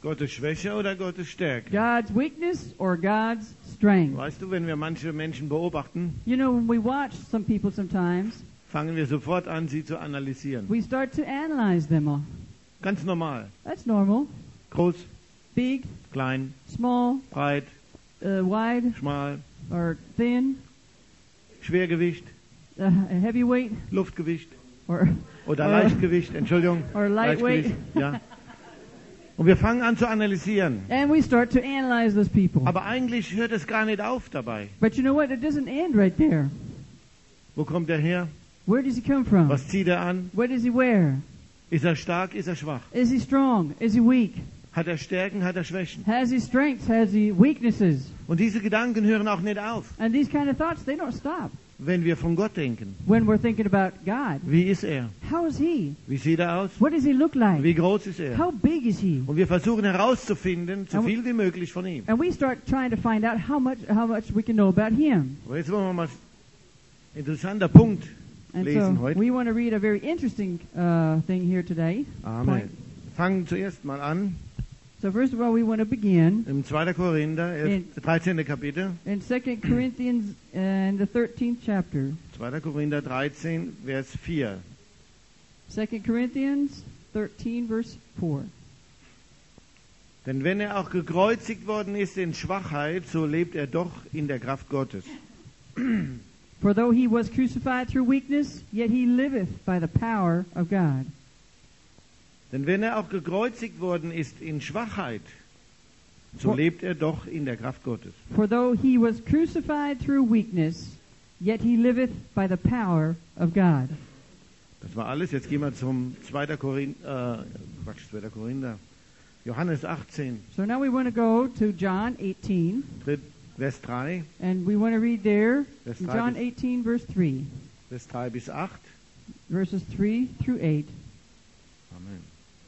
Gottes Schwäche oder Gottes Stärke? God's weakness or God's strength? Weißt du, wenn wir manche Menschen beobachten, You know, when we watch some people sometimes, fangen wir sofort an, sie zu analysieren. we start to analyze them. Ganz normal. That's normal. Groß, Big, klein, small, breit, wide, schmal, or thin, Schwergewicht, heavyweight, Luftgewicht or oder Leichtgewicht, Entschuldigung. or lightweight. Leichtgewicht, ja. Und wir fangen an zu analysieren. And we start to analyze those people. Aber eigentlich hört es gar nicht auf dabei. But you know what? It doesn't end right there. Wo kommt er her? Where does he come from? Was zieht er an? What does he wear? Ist er stark? Ist er schwach? Is he strong? Is he weak? Hat er Stärken? Hat er Schwächen? Has he strengths? Has he weaknesses? Und diese Gedanken hören auch nicht auf, And these kind of thoughts, they don't stop wenn wir von Gott denken. when we're thinking about God. Wie ist er? How is he? Wie sieht er aus? What does he look like? Wie groß ist er? How big is he? Und wir versuchen herauszufinden, so viel wie möglich von ihm. And we start trying to find out how much we can know about him. Aber jetzt wollen wir mal einen interessanten Punkt And lesen so heute. we want to read a very interesting thing here today. Amen. Fangen zuerst mal an So first of all, we want to begin im 2. Korinther, 13. Kapitel. in 2 Corinthians and the 13th chapter. 2. Korinther 13, Vers 4. 2 Corinthians 13, verse 4. Denn wenn er auch gekreuzigt worden ist in Schwachheit, so lebt er doch in der Kraft Gottes. For though he was crucified through weakness, yet he liveth by the power of God. Denn wenn er auch gekreuzigt worden ist in Schwachheit, so lebt er doch in der Kraft Gottes. For though he was crucified through weakness, yet he liveth by the power of God. Das war alles. Jetzt gehen wir zum 2. Korinther, Johannes 18, So now we want to go to John 18, Vers 3, and we want to read there, Vers in 3 John bis, 18, verse 3, Vers 3 bis 8. verses 3 through 8. Amen.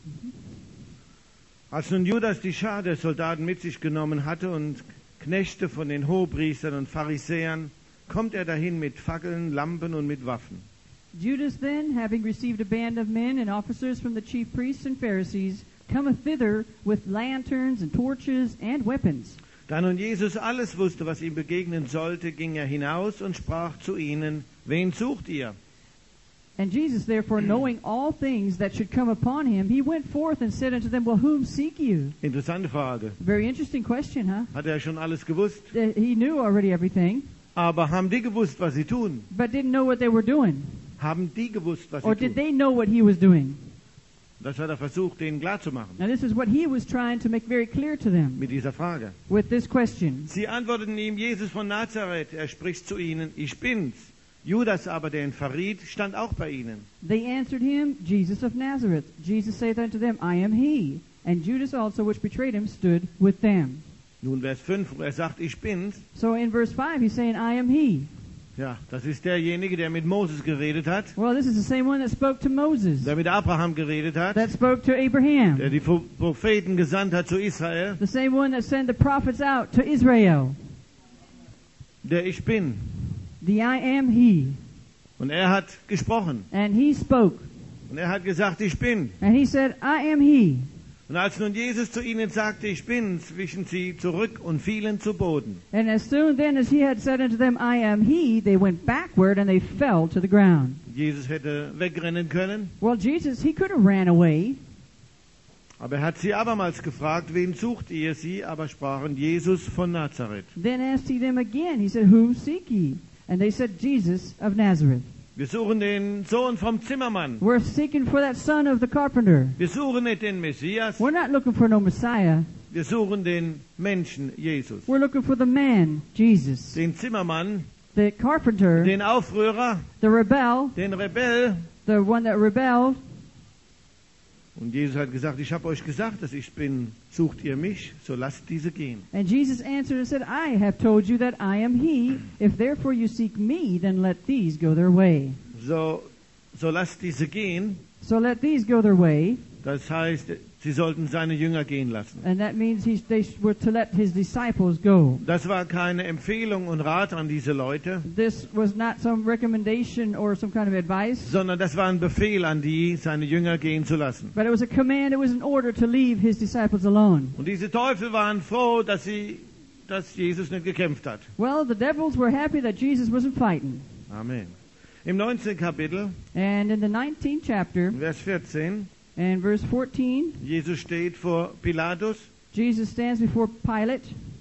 Als nun Judas die Schar der Soldaten mit sich genommen hatte und Knechte von den Hohepriestern und Pharisäern, kommt er dahin mit Fackeln, Lampen und mit Waffen. Judas then, having received a band of men and officers from the chief priests and Pharisees, cometh thither with lanterns and torches and weapons. Da nun Jesus alles wusste, was ihm begegnen sollte, ging er hinaus und sprach zu ihnen, wen sucht ihr? And Jesus, therefore, knowing all things that should come upon him, he went forth and said unto them, Well, whom seek you? Interessante Frage. Very interesting question, huh? Hat er schon alles gewusst? He knew already everything, Aber haben die gewusst, was sie tun? but didn't know what they were doing. Haben die gewusst, was Or sie did tun? they know what he was doing? Das hat er versucht, denen klarzumachen Now, this is what he was trying to make very clear to them mit dieser Frage. with this question. Sie antworteten ihm, Jesus von Nazareth. Er spricht zu ihnen, ich bin's. Judas aber, der ihn verriet, stand auch bei ihnen. They answered him, Jesus of Nazareth. Jesus saith unto them, I am he. And Judas also, which betrayed him, stood with them. Nun Vers 5, wo er sagt, ich bin's. So in verse 5, he's saying, I am he. Ja, das ist derjenige, der mit Moses geredet hat, Well, this is the same one that spoke to Moses, der mit Abraham geredet hat, that spoke to Abraham, der die Propheten gesandt hat zu Israel, the same one that sent the prophets out to Israel. der ich bin. The I am he. Und er hat gesprochen. And he spoke. Und er hat gesagt, ich bin. And he said, I am he. Und als nun Jesus zu ihnen sagte, ich bin, wichen sie zurück und fielen zu Boden. And as soon then as he had said unto them, I am he, they went backward and they fell to the ground. Jesus hätte wegrennen können, Well, Jesus, he could have ran away. aber er hat sie abermals gefragt, wen sucht ihr? Sie aber sprachen, Jesus von Nazareth. Then asked he them again. He said, Whom seek ye? And they said, Jesus of Nazareth. Wir suchen den Sohn vom Zimmermann. We're seeking for that son of the carpenter. Wir suchen nicht den Messias. We're not looking for no Messiah. Wir suchen den Menschen Jesus. We're looking for the man, Jesus. Den Zimmermann, The carpenter, den Aufrührer, the rebel, den Rebell. the one that rebelled. Und Jesus hat gesagt, ich habe euch gesagt, dass ich bin. Sucht ihr mich, so lasst diese gehen. And Jesus answered and said, I have told you that I am he. If therefore you seek me, then let these go their way. So lasst diese gehen. So let these go their way. Das heißt, sie sollten seine Jünger gehen lassen. And that means they were to let his disciples go. Das war keine Empfehlung und Rat an diese Leute, This was not some recommendation or some kind of advice, sondern das war ein Befehl an die, seine Jünger gehen zu lassen. but it was a command, it was an order to leave his disciples alone. Und diese Teufel waren froh, dass Jesus nicht gekämpft hat. Well, the devils were happy that Jesus wasn't fighting. Amen. Im 19. Kapitel, And in the 19th chapter, Vers 14, and verse 14, Jesus steht vor Pilatus. Jesus stands before Pilate.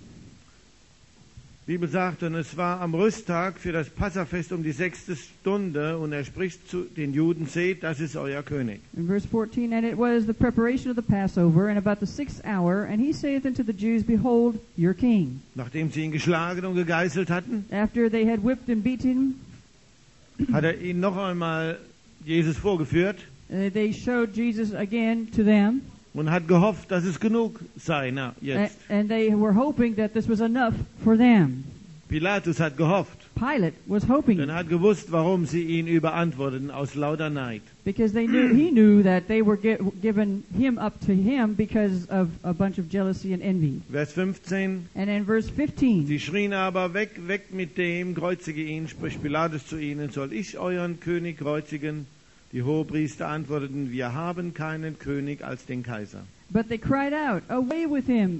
Die Bibel sagt, und es war am Rüsttag für das Passafest um die 6. Stunde, und er spricht zu den Juden, seht, das ist euer König. In verse 14, and it was the preparation of the Passover, and about the 6th hour, and he saith unto the Jews, behold, your king. Nachdem sie ihn geschlagen und gegeißelt hatten, After they had whipped and beaten him, hat er ihnen noch einmal Jesus vorgeführt they showed Jesus again to them, und hat gehofft, dass es genug sei. Na, jetzt. and they were hoping that this was enough for them. Pilatus hat gehofft, Pilate was hoping, denn er hat gewusst, warum sie ihn überantworteten, aus lauter Neid. because he knew that they were giving him up to him because of a bunch of jealousy and envy. Vers 15, And in verse 15, sie schrien aber, weg, weg mit dem, kreuzige ihn, spricht Pilatus zu ihnen, soll ich euren König kreuzigen? Die Hohepriester antworteten, wir haben keinen König als den Kaiser. but they cried out, away with him,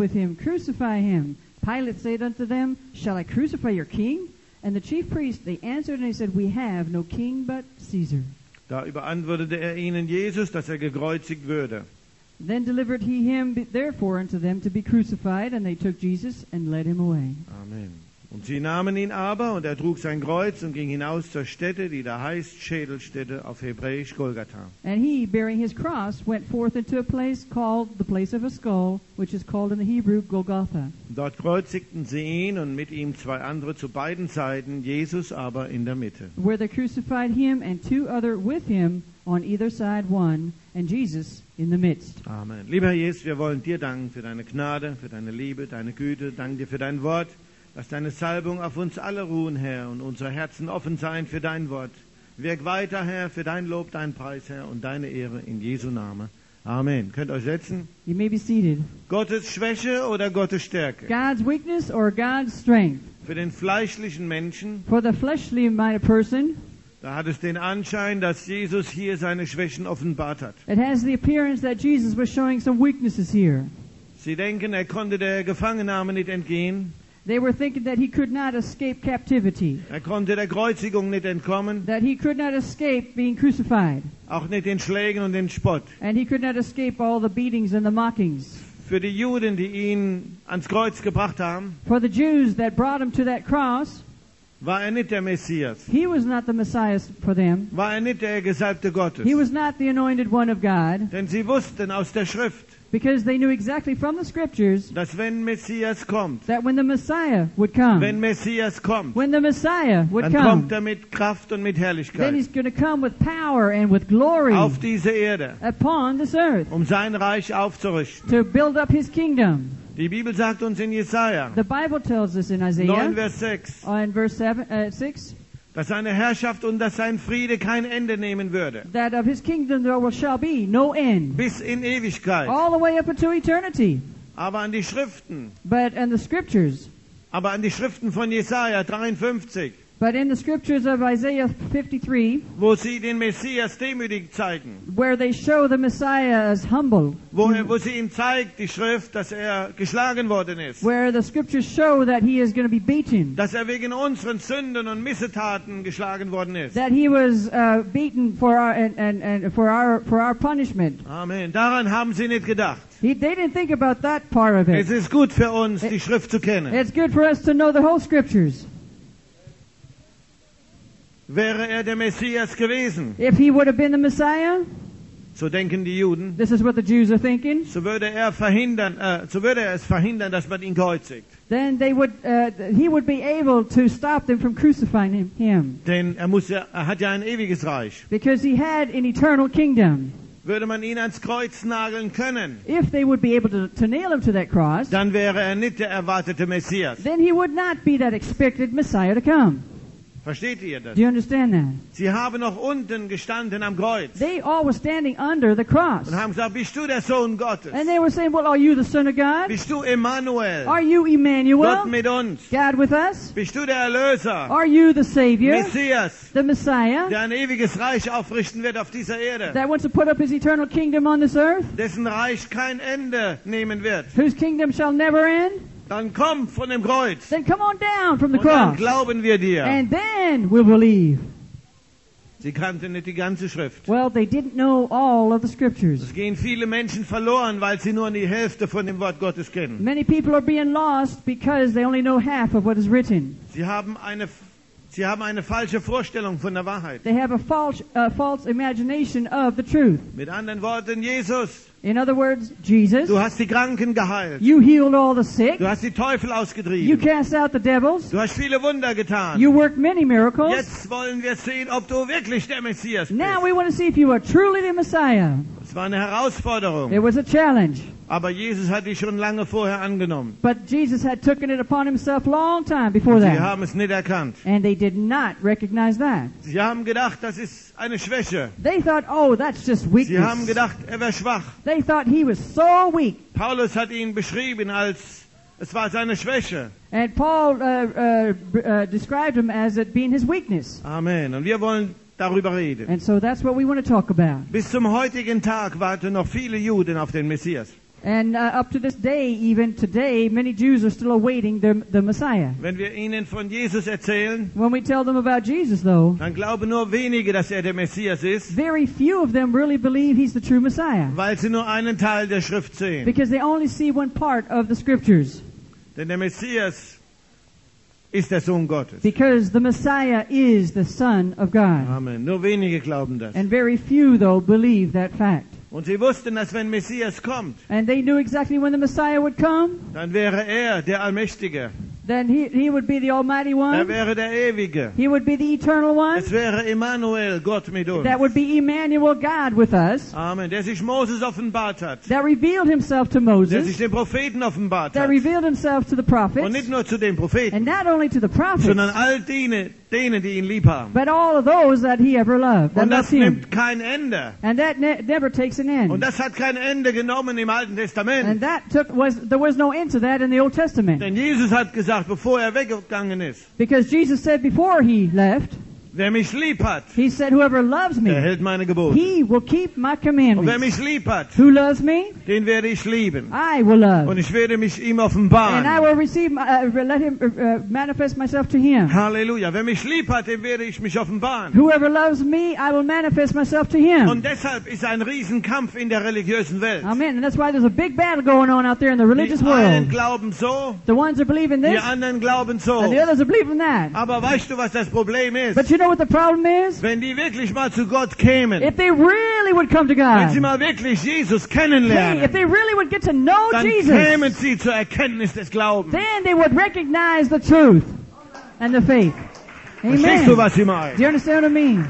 crucify him. Pilate said unto them, shall I crucify your king? And the chief priests, they answered and they said, we have no king but Caesar. Da überantwortete er ihnen Jesus, dass er gekreuzigt würde. Then delivered he him therefore unto them to be crucified, and they took Jesus and led him away. Amen. Und sie nahmen ihn aber, und er trug sein Kreuz und ging hinaus zur Stätte, die da heißt Schädelstätte, auf Hebräisch Golgatha. And he, bearing his cross, went forth into a place called the place of a skull, which is called in the Hebrew Golgotha. Dort kreuzigten sie ihn und mit ihm zwei andere zu beiden Seiten, Jesus aber in der Mitte. Where they crucified him and two other with him on either side one, and Jesus in the midst. Amen. Lieber Herr Jesus, wir wollen dir danken für deine Gnade, für deine Liebe, deine Güte. Danke dir für dein Wort. Lass deine Salbung auf uns alle ruhen, Herr, und unsere Herzen offen sein für dein Wort. Wirk weiter, Herr, für dein Lob, dein Preis, Herr, und deine Ehre in Jesu Namen. Amen. Könnt euch setzen. You may be seated. Gottes Schwäche oder Gottes Stärke? God's weakness or God's strength? Für den fleischlichen Menschen, For the fleshly minded person, da hat es den Anschein, dass Jesus hier seine Schwächen offenbart hat. it has the appearance that Jesus was showing some weaknesses here. Sie denken, er konnte der Gefangennahme nicht entgehen. They were thinking that he could not escape captivity, Er konnte der Kreuzigung nicht entkommen, that he could not escape being crucified, auch nicht den Schlägen und den Spott. and he could not escape all the beatings and the mockings. Für die Juden, die ihn ans Kreuz gebracht haben, For the Jews that brought him to that cross, war er nicht der Messias, he was not the Messiah for them. war er nicht der Gesalbte Gottes. He was not the anointed one of God, Denn sie wussten aus der Schrift, because they knew exactly from the scriptures dass wenn Messias kommt, that when the Messiah would come, wenn Messias kommt, when the Messiah would dann come, kommt er mit Kraft und mit then Herrlichkeit he's going to come with power and with glory auf diese Erde, upon this earth um sein Reich aufzurichten. to build up his kingdom. Die Bibel sagt uns in Jesaja The Bible tells us in 9, Isaiah, Vers 6, in verse 6, dass seine Herrschaft und dass sein Friede kein Ende nehmen würde. that of his kingdom there shall be no end, Bis in Ewigkeit. all the way up into eternity. Aber an die Schriften, But in the scriptures, von Jesaja 53, but in the scriptures of Isaiah 53, wo sie den Messias demütig zeigen, where they show the Messiah as humble, wo sie ihm zeigt, die Schrift, dass er geschlagen worden ist, where the scriptures show that he is going to be beaten, dass er wegen unseren Sünden und Missetaten geschlagen worden ist. that he was beaten for our and for our punishment. Amen. Daran haben sie nicht gedacht. They didn't think about that part of Es it. ist gut für uns, die Schrift zu kennen. It's good for us to know the whole scriptures. Wäre er der Messias gewesen, If he would have been the Messiah, so denken die Juden, this is what the Jews are thinking, so würde er es verhindern, dass man ihn kreuzigt. then he would be able to stop them from crucifying him, Denn er hat ja ein ewiges Reich. because he had an eternal kingdom. Würde man ihn ans Kreuz nageln können, If they would be able to nail him to that cross, dann wäre er nicht der erwartete Messias. then he would not be that expected Messiah to come. Versteht ihr das? Do you understand that? Sie haben noch unten gestanden am Kreuz They all were standing under the cross. und haben gesagt, bist du der Sohn Gottes? And they were saying, well, are you the Son of God? Bist du Emmanuel? Are you Emmanuel? Gott mit uns? God with us? Bist du der Erlöser? Are you the Savior? Messias, The Messiah? der ein ewiges Reich aufrichten wird auf dieser Erde, That wants to put up his eternal kingdom on this earth? dessen Reich kein Ende nehmen wird. Whose kingdom shall never end? Dann komm von dem Kreuz Then come on down from the und dann cross. glauben wir dir. And then we'll believe. Sie kannten nicht die ganze Schrift. Well, they didn't know all of the scriptures. Es gehen viele Menschen verloren, weil sie nur die Hälfte von dem Wort Gottes kennen. Many people are being lost because they only know half of what is written. Sie haben eine falsche Vorstellung von der Wahrheit. They have a false imagination of the truth. Mit anderen Worten, Jesus, In other words, Jesus, du hast die Kranken geheilt. you healed all the sick. Du hast die Teufel You ausgetrieben. cast out the devils. Du hast viele Wunder getan. You worked many miracles. Jetzt wollen wir sehen, ob du wirklich der Messias bist. Now we want to see if you are truly the Messiah. Es war eine Herausforderung. It was a challenge. Aber Jesus hat die schon lange vorher angenommen. But Jesus had taken it upon himself long time before Sie that. haben es nicht erkannt. And they did not recognize that. Sie haben gedacht, das ist eine Schwäche. They thought, oh, that's just Sie haben weakness. gedacht, er wäre schwach. They thought he was so weak. Paulus hat ihn beschrieben als, es war seine Schwäche. And Paul described him as it being his weakness. Amen. Und wir wollen darüber reden. And so that's what we want to talk about. Bis zum heutigen Tag warten noch viele Juden auf den Messias. And up to this day, even today, many Jews are still awaiting the Messiah. Wenn wir ihnen von Jesus erzählen, When we tell them about Jesus, though, dann glauben nur wenige, dass er der Messias ist, very few of them really believe he's the true Messiah. weil sie nur einen Teil der Schrift sehen. Because they only see one part of the scriptures. Denn der Messias ist der Sohn Gottes. Because the Messiah is the Son of God. Amen. Nur wenige glauben das. And very few, though, believe that fact. Und sie wussten, dass wenn Messias kommt, And they knew exactly when the Messiah would come. dann wäre er der Allmächtige. Then he would be the Almighty Er One. wäre der Ewige. He would be the Eternal One. Es wäre Emmanuel, Gott mit uns. That would be Emmanuel, God with us. Amen. Der sich Moses offenbart hat. That revealed himself to Der sich Moses. den Propheten offenbart That hat. revealed himself to the Und prophets. nicht nur zu den Propheten, And not only to the prophets, sondern all denen, die ihn lieb haben. but all of those that he ever loved. That Und loved das him. nimmt kein Ende. And that never takes an Und end. das hat kein Ende genommen im Alten Testament. And there was no end to that in the Old Testament. Denn Jesus hat gesagt, bevor er weggegangen ist, Because Jesus said before he left, wer mich lieb hat, he said, whoever loves der me, hält meine Gebote. he will keep my Und wer commandments. mich lieb hat, Who loves me, den werde ich lieben. I will Und love. ich werde mich ihm And I offenbaren. will let him manifest myself to him. Halleluja. Wer mich lieb hat, dem werde ich mich offenbaren. Whoever loves me, I will manifest myself to him. Und deshalb ist ein Riesenkampf in der religiösen Welt. Amen. And that's why there's a big battle going on out there in the religious Die einen world. glauben so, The ones that believe in die this, anderen glauben so. and the others that believe in that. Aber weißt du, was das Problem ist? But you know what the problem is? Wenn die wirklich mal zu Gott kämen, If they really would come to wenn sie God, mal wirklich Jesus if kennenlernen, they really would get to know dann kämen Jesus, sie zur Erkenntnis des Glaubens. then they would recognize the truth and the faith. Verstehst du, Amen. was ich Do meine? you understand what I mean?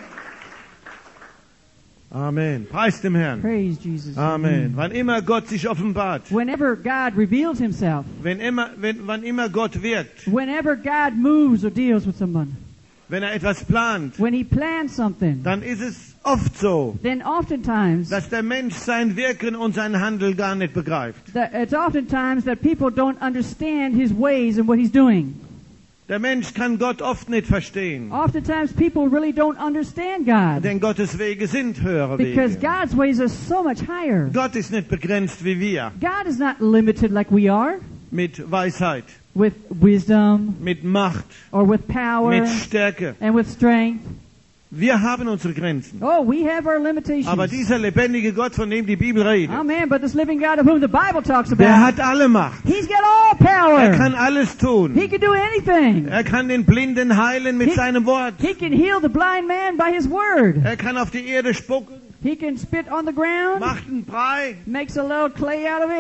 Amen. Preis dem Herrn. Praise Jesus. Amen. Wann immer Gott sich offenbart, Whenever God reveals himself, wann immer Gott wirkt, whenever God moves or deals with someone, wenn er etwas plant, when he plans something, dann ist es oft so, then oftentimes, dass der Mensch sein Wirken und sein Handeln gar nicht begreift. it's oftentimes that people don't understand his ways and what he's doing. Der Mensch kann Gott oft nicht verstehen, Oftentimes people really don't understand God denn Gottes Wege sind höhere because Wege. God's ways are so much higher. Gott ist nicht begrenzt wie wir, God is not limited like we are mit Weisheit, with wisdom mit Macht, or with power mit Stärke. and with strength. Wir haben unsere Grenzen. Oh, we have our limitations. Aber dieser lebendige Gott, von dem die Bibel redet, Amen. But this living God of whom the Bible talks der about, hat alle Macht. he's got all Er kann power. alles tun. He can do anything. Er kann den Blinden heilen mit seinem Wort. He can heal the blind man by his word. Er kann auf die Erde spucken, He can spit on the ground, macht einen Brei makes a little clay out of it,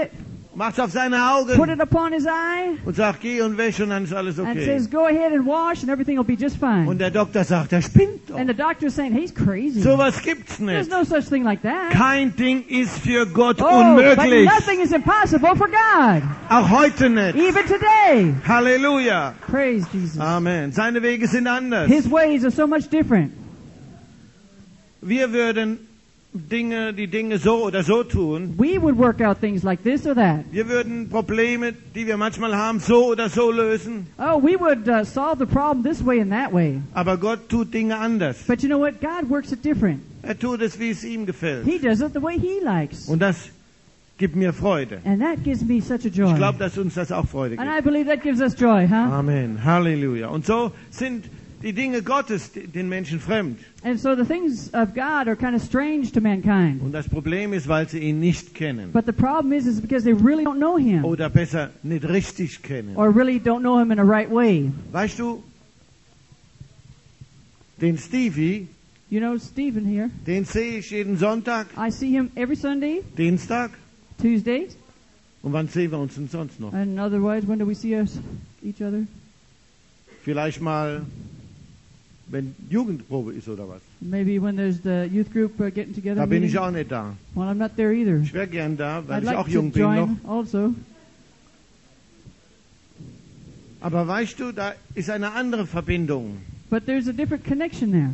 Macht's auf seine put Augen it upon his eye, und sagt, geh und wäsch und dann ist alles and okay. says, go ahead and wash, and everything will be just fine. Und der Doktor sagt, er spinnt doch. And the doctor is saying, he's crazy. Sowas gibt's There's nicht. no such thing like that. Kein Ding ist für Gott Oh, but unmöglich. nothing is impossible for God. Auch heute nicht. Even today. Halleluja. Praise Jesus. Amen. Seine Wege sind anders. His ways are so much different. Wir würden die Dinge so oder so tun. We would work out things like this or that. Wir würden Probleme, die wir manchmal haben, so oder so lösen. Oh, we would solve the problem this way and that way. Aber Gott tut Dinge anders. But you know what? God works it different. Er tut es, wie es ihm gefällt. He does it the way He likes. Und das gibt mir Freude. And that gives me such a joy. Ich glaube, dass uns das auch Freude And gibt. I believe that gives us joy, huh? Amen. Halleluja. Und so sind die Dinge Gottes den Menschen fremd. And so the things of God are kind of strange to mankind. Und das Problem ist, weil sie ihn nicht kennen. But the problem is because they really don't know Him. Oder besser, nicht richtig kennen. Or really don't know Him in a right way. Weißt du, den Stevie, You know Stephen here. den sehe ich jeden Sonntag, I see him every Sunday, Dienstag. Tuesdays. Und wann sehen wir uns denn sonst noch? And otherwise, when do we see each other? Vielleicht mal, wenn Jugendprobe ist oder was. Maybe when there's the youth group getting together. Da bin ich meeting. auch nicht da. Well, I'm not there either. Ich wäre gern da, weil I'd ich like auch to jung bin noch. join also. Aber weißt du, da ist eine andere Verbindung. But there's a different connection there.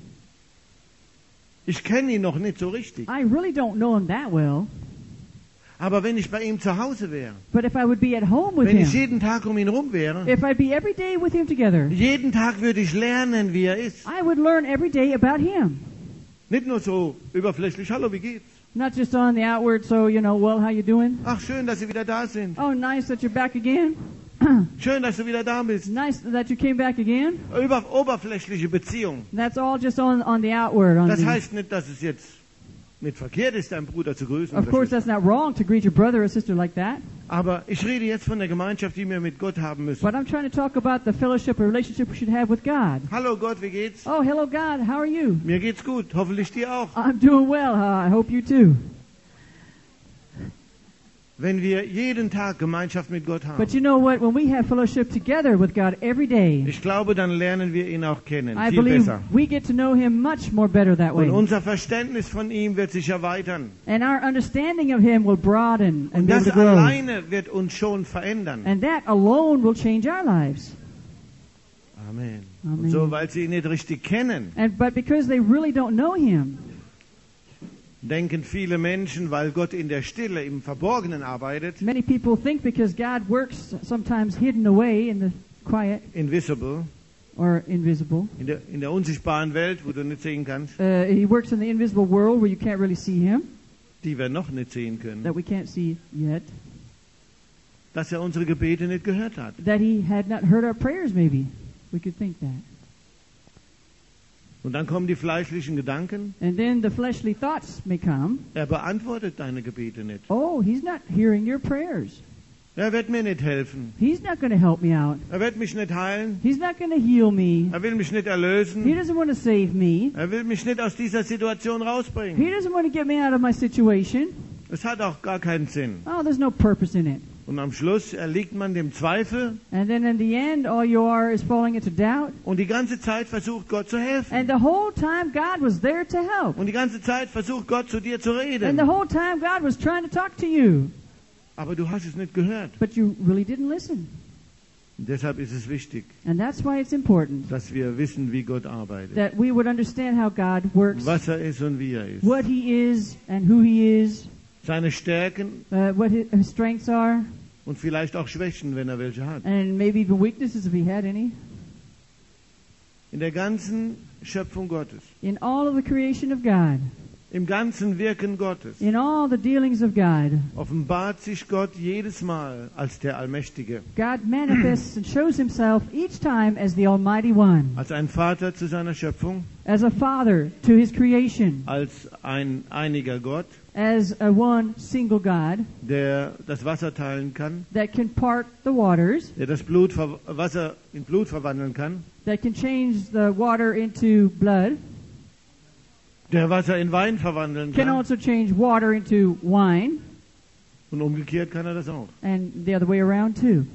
Ich kenne ihn noch nicht so richtig. I really don't know him that well. Aber wenn ich bei ihm zu Hause wäre, But if I would be at home with wenn ich him, jeden Tag um ihn rum wäre, if I'd be every day with him together, jeden Tag würde ich lernen, wie er ist. I would learn every day about him. Nicht nur so überflächlich, hallo, wie geht's? Not just on the outward, so, you know, well, how you doing? Ach, schön, dass Sie wieder da sind. Oh, nice that you're back again. Schön, dass du wieder da bist. Nice that you came back again. Oberflächliche Beziehung. That's all just on the outward. On Das the, heißt nicht, dass es jetzt nicht verkehrt ist, deinen Bruder zu grüßen. of oder course, Schwester. that's not wrong to greet your brother or sister like that. Aber ich rede jetzt von der Gemeinschaft, die wir mit Gott haben müssen. But I'm trying to talk about the fellowship or relationship we should have with God. Hallo Gott, wie geht's? Oh, hello, God. How are you? Mir geht's gut, hoffentlich dir auch. I'm doing well. I hope you too. Wenn wir jeden Tag Gemeinschaft mit Gott haben, But you know what? When we have fellowship together with God every day, ich glaube, dann lernen wir ihn auch kennen, I viel believe besser. we get to know Him much more better that way. Und unser Verständnis von ihm wird sich erweitern. And our understanding of Him will broaden and Und be able das to grow. alleine wird uns schon verändern. And that alone will change our lives. Amen. Amen. Und so, weil sie ihn nicht richtig kennen, But because they really don't know Him, denken viele Menschen, weil Gott in der Stille, im Verborgenen arbeitet, many people think because God works sometimes hidden away in the quiet invisible, or invisible. in der unsichtbaren Welt, wo du nicht sehen kannst, He works in the invisible world where you can't really see Him, die wir noch nicht sehen können, that we can't see yet, dass er unsere Gebete nicht gehört hat. that He had not heard our prayers maybe. We could think that. Und dann kommen die fleischlichen Gedanken, And then the fleshly thoughts may come. er beantwortet deine Gebete nicht. Oh, He's not hearing your prayers. Er wird mir nicht helfen. He's not going to help me out. Er wird mich nicht heilen. He's not going to heal me. Er will mich nicht He erlösen. doesn't want to save me. Er will mich nicht aus dieser Situation He rausbringen. doesn't want to get me out of my situation. Es hat auch gar keinen Sinn. Oh, there's no purpose in it. Und am Schluss erliegt man dem Zweifel And then in the end, all you are is falling into doubt. und die ganze Zeit versucht Gott zu helfen. And the whole time, God was there to help. Und die ganze Zeit versucht Gott zu dir zu And reden. the whole time, God was trying to talk to you. Aber du hast es nicht gehört. But you really didn't listen. Und deshalb ist es wichtig, And that's why it's important dass wir wissen, wie Gott arbeitet. that we would understand how God works, Was er ist und wie er ist. what He is and who He is, Seine Stärken what His strengths are, und vielleicht auch Schwächen, wenn er welche hat. and maybe even weaknesses if He had any. In der ganzen Schöpfung Gottes, In all of the creation of God, im ganzen Wirken Gottes, in all the dealings of God, offenbart sich Gott jedes Mal als der Allmächtige, God manifests and shows Himself each time as the Almighty One, als ein Vater zu seiner Schöpfung, as a Father to His creation, als ein einiger Gott, as a one single God der das Wasser teilen kann, that can part the waters, der das Wasser in Blut verwandeln kann, that can change the water into blood, der Wasser in Wein verwandeln can kann also change water into wine, Und umgekehrt kann er das auch. And the other way around too.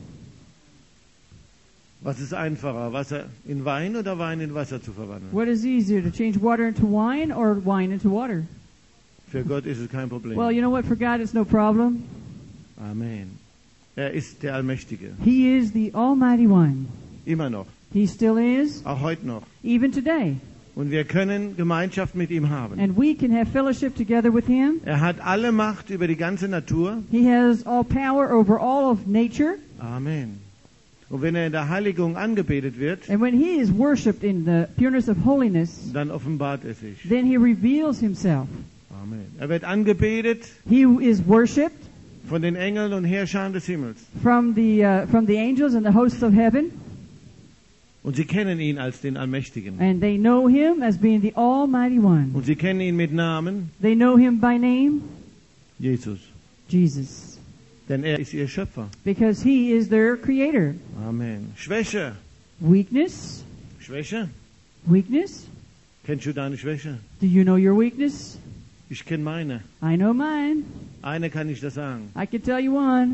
Was ist einfacher, Wasser in Wein oder Wein in Wasser zu verwandeln? What is easier, to change water into wine or wine into water? Für Gott ist es kein Problem. Well, you know what? For God, it's no problem. Amen. Er ist der Allmächtige. He is the Almighty One. Immer noch. He still is, Auch heute noch. even today. Und wir können Gemeinschaft mit ihm haben. And we can have fellowship together with Him. Er hat alle Macht über die ganze Natur. He has all power over all of nature. Amen. Und wenn er in der Heiligung angebetet wird, And when He is worshipped in the pureness of holiness, dann offenbart er sich. then He reveals Himself. Amen. Er wird angebetet He is worshipped von den Engeln und Herrschern des Himmels. from the angels and the hosts of heaven. Und sie kennen ihn als den Allmächtigen. And they know Him as being the Almighty One. Und sie kennen ihn mit Namen, They know Him by name, Jesus. Jesus. Denn er ist ihr Schöpfer. Because He is their Creator. Amen. Schwäche. Weakness? Schwäche? Weakness? Kennst du deine Schwäche? Do you know your weakness? Ich kenne meine. I know mine. Eine kann ich das sagen. I can tell you one.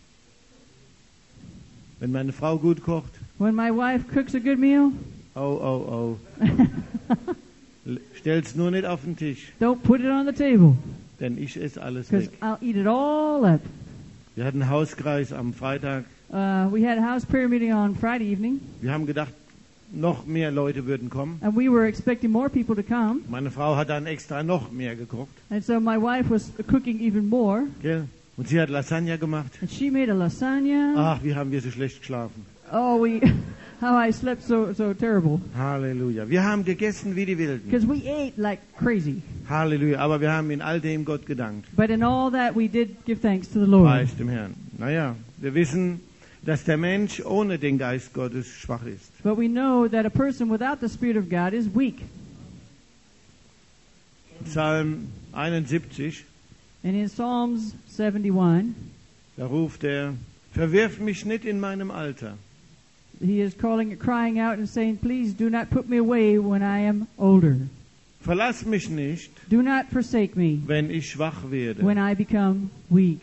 Wenn meine Frau gut kocht, When my wife cooks a good meal, oh. Stell's nur nicht auf den Tisch, don't put it on the table. denn ich esse alles Because weg. I'll eat it all up. Wir hatten einen Hauskreis am Freitag. We had a house prayer meeting on Friday evening, Wir haben gedacht, noch mehr Leute würden kommen. and we were expecting more people to come. Meine Frau hat dann extra noch mehr gekocht. And so my wife was cooking even more, Gell? Und sie hat Lasagne gemacht. and she made a lasagna. Ach, wie haben wir so schlecht geschlafen. Oh, how I slept so terrible. Halleluja. Wir haben gegessen wie die Wilden. Because we ate like crazy. Halleluja. Aber wir haben in all dem Gott gedankt. But in all that, we did give thanks to the Lord. Preis dem Herrn. Naja, wir wissen, dass der Mensch ohne den Geist Gottes schwach ist. But we know that a person without the Spirit of God is weak. Psalm 71, And in Psalms 71, da ruft er, verwirf mich nicht in meinem Alter. he is crying out and saying, please do not put me away when I am older. Verlass mich nicht, Do not forsake me wenn ich schwach werde. when I become weak.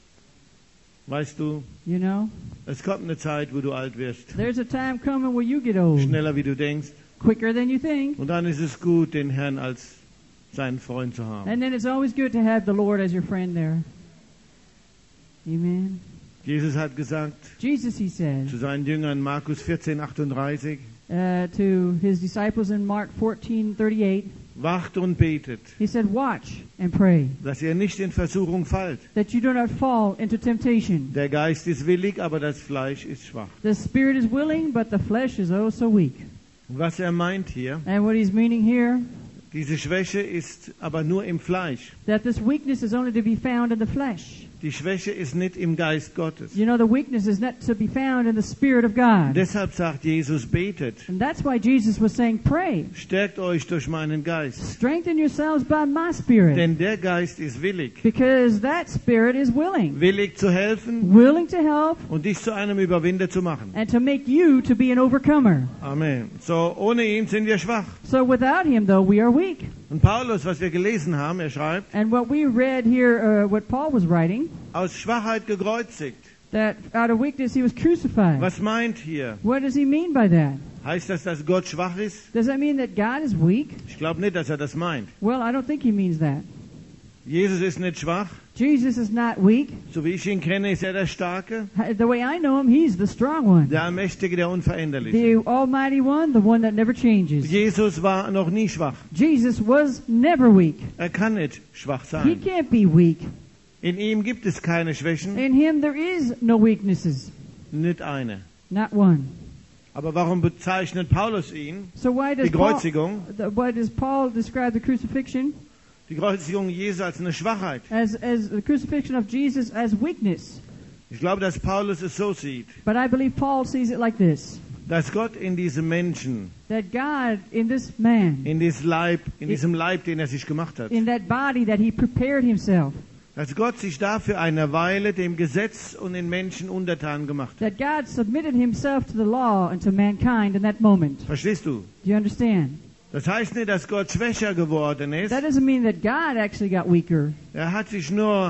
Weißt du, You know, es kommt eine Zeit, wo du alt wirst. there's a time coming where you get old, Schneller wie du denkst. quicker than you think. Und dann ist es gut, den Herrn als seinen Freund zu haben. And then it's always good to have the Lord as your friend there. Amen. Jesus hat gesagt Jesus, he said, zu seinen Jüngern, Markus 14:38, to his disciples in Mark 14:38, wacht und betet, he said, watch and pray, dass ihr nicht in Versuchung fallt. that you do not fall into temptation. Der Geist ist willig, aber das Fleisch ist schwach. The spirit is willing, but the flesh is oh so weak. Und was er meint hier, And what he's meaning here, diese Schwäche ist aber nur im Fleisch. that this weakness is only to be found in the flesh. Die Schwäche ist nicht im Geist Gottes. You know, the weakness is not to be found in the Spirit of God. Deshalb sagt Jesus, betet, And that's why Jesus was saying, pray. stärkt euch durch meinen Geist. Strengthen yourselves by my Spirit. Denn der Geist ist willig. Because that Spirit is willing. Willig zu helfen Willing to help und dich zu einem Überwinder zu machen. and to make you to be an overcomer. Amen. So, ohne ihn sind wir schwach. So without him, though, we are weak. Und Paulus, was wir gelesen haben, er schreibt, And what we read here, what Paul was writing, aus Schwachheit gekreuzigt. that out of weakness he was crucified. Was meint hier? What does he mean by that? Heißt das, dass Gott schwach ist? Does that mean that God is weak? Ich glaube nicht, dass er das meint. Well, I don't think he means that. Jesus ist nicht schwach. Jesus is not weak. So wie ich ihn kenne, ist er der Starke, The way I know him, he's the strong one. der Allmächtige, der Unveränderliche. The Almighty One, the one that never changes. Jesus war noch nie schwach. Jesus was never weak. Er kann nicht schwach He sein. can't be weak. In ihm gibt es keine Schwächen, In him there is no weaknesses. nicht eine. Not one. Aber warum bezeichnet Paulus ihn, So why die does Paul, Kreuzigung, why does Paul describe the crucifixion die Kreuzigung Jesu als eine Schwachheit? as the crucifixion of Jesus as weakness? Ich glaube, dass Paulus es so sieht, But I believe Paul sees it like this. dass Gott in diesem Menschen, That God in this man, in diesem Leib, den er sich gemacht hat, in that body that he prepared himself, dass Gott sich da für eine Weile dem Gesetz und den Menschen untertan gemacht hat. that God submitted himself to the law and to mankind in that moment. Verstehst du? Do you understand? Das heißt nicht, dass Gott schwächer geworden ist. That doesn't mean that God actually got weaker. Er hat sich nur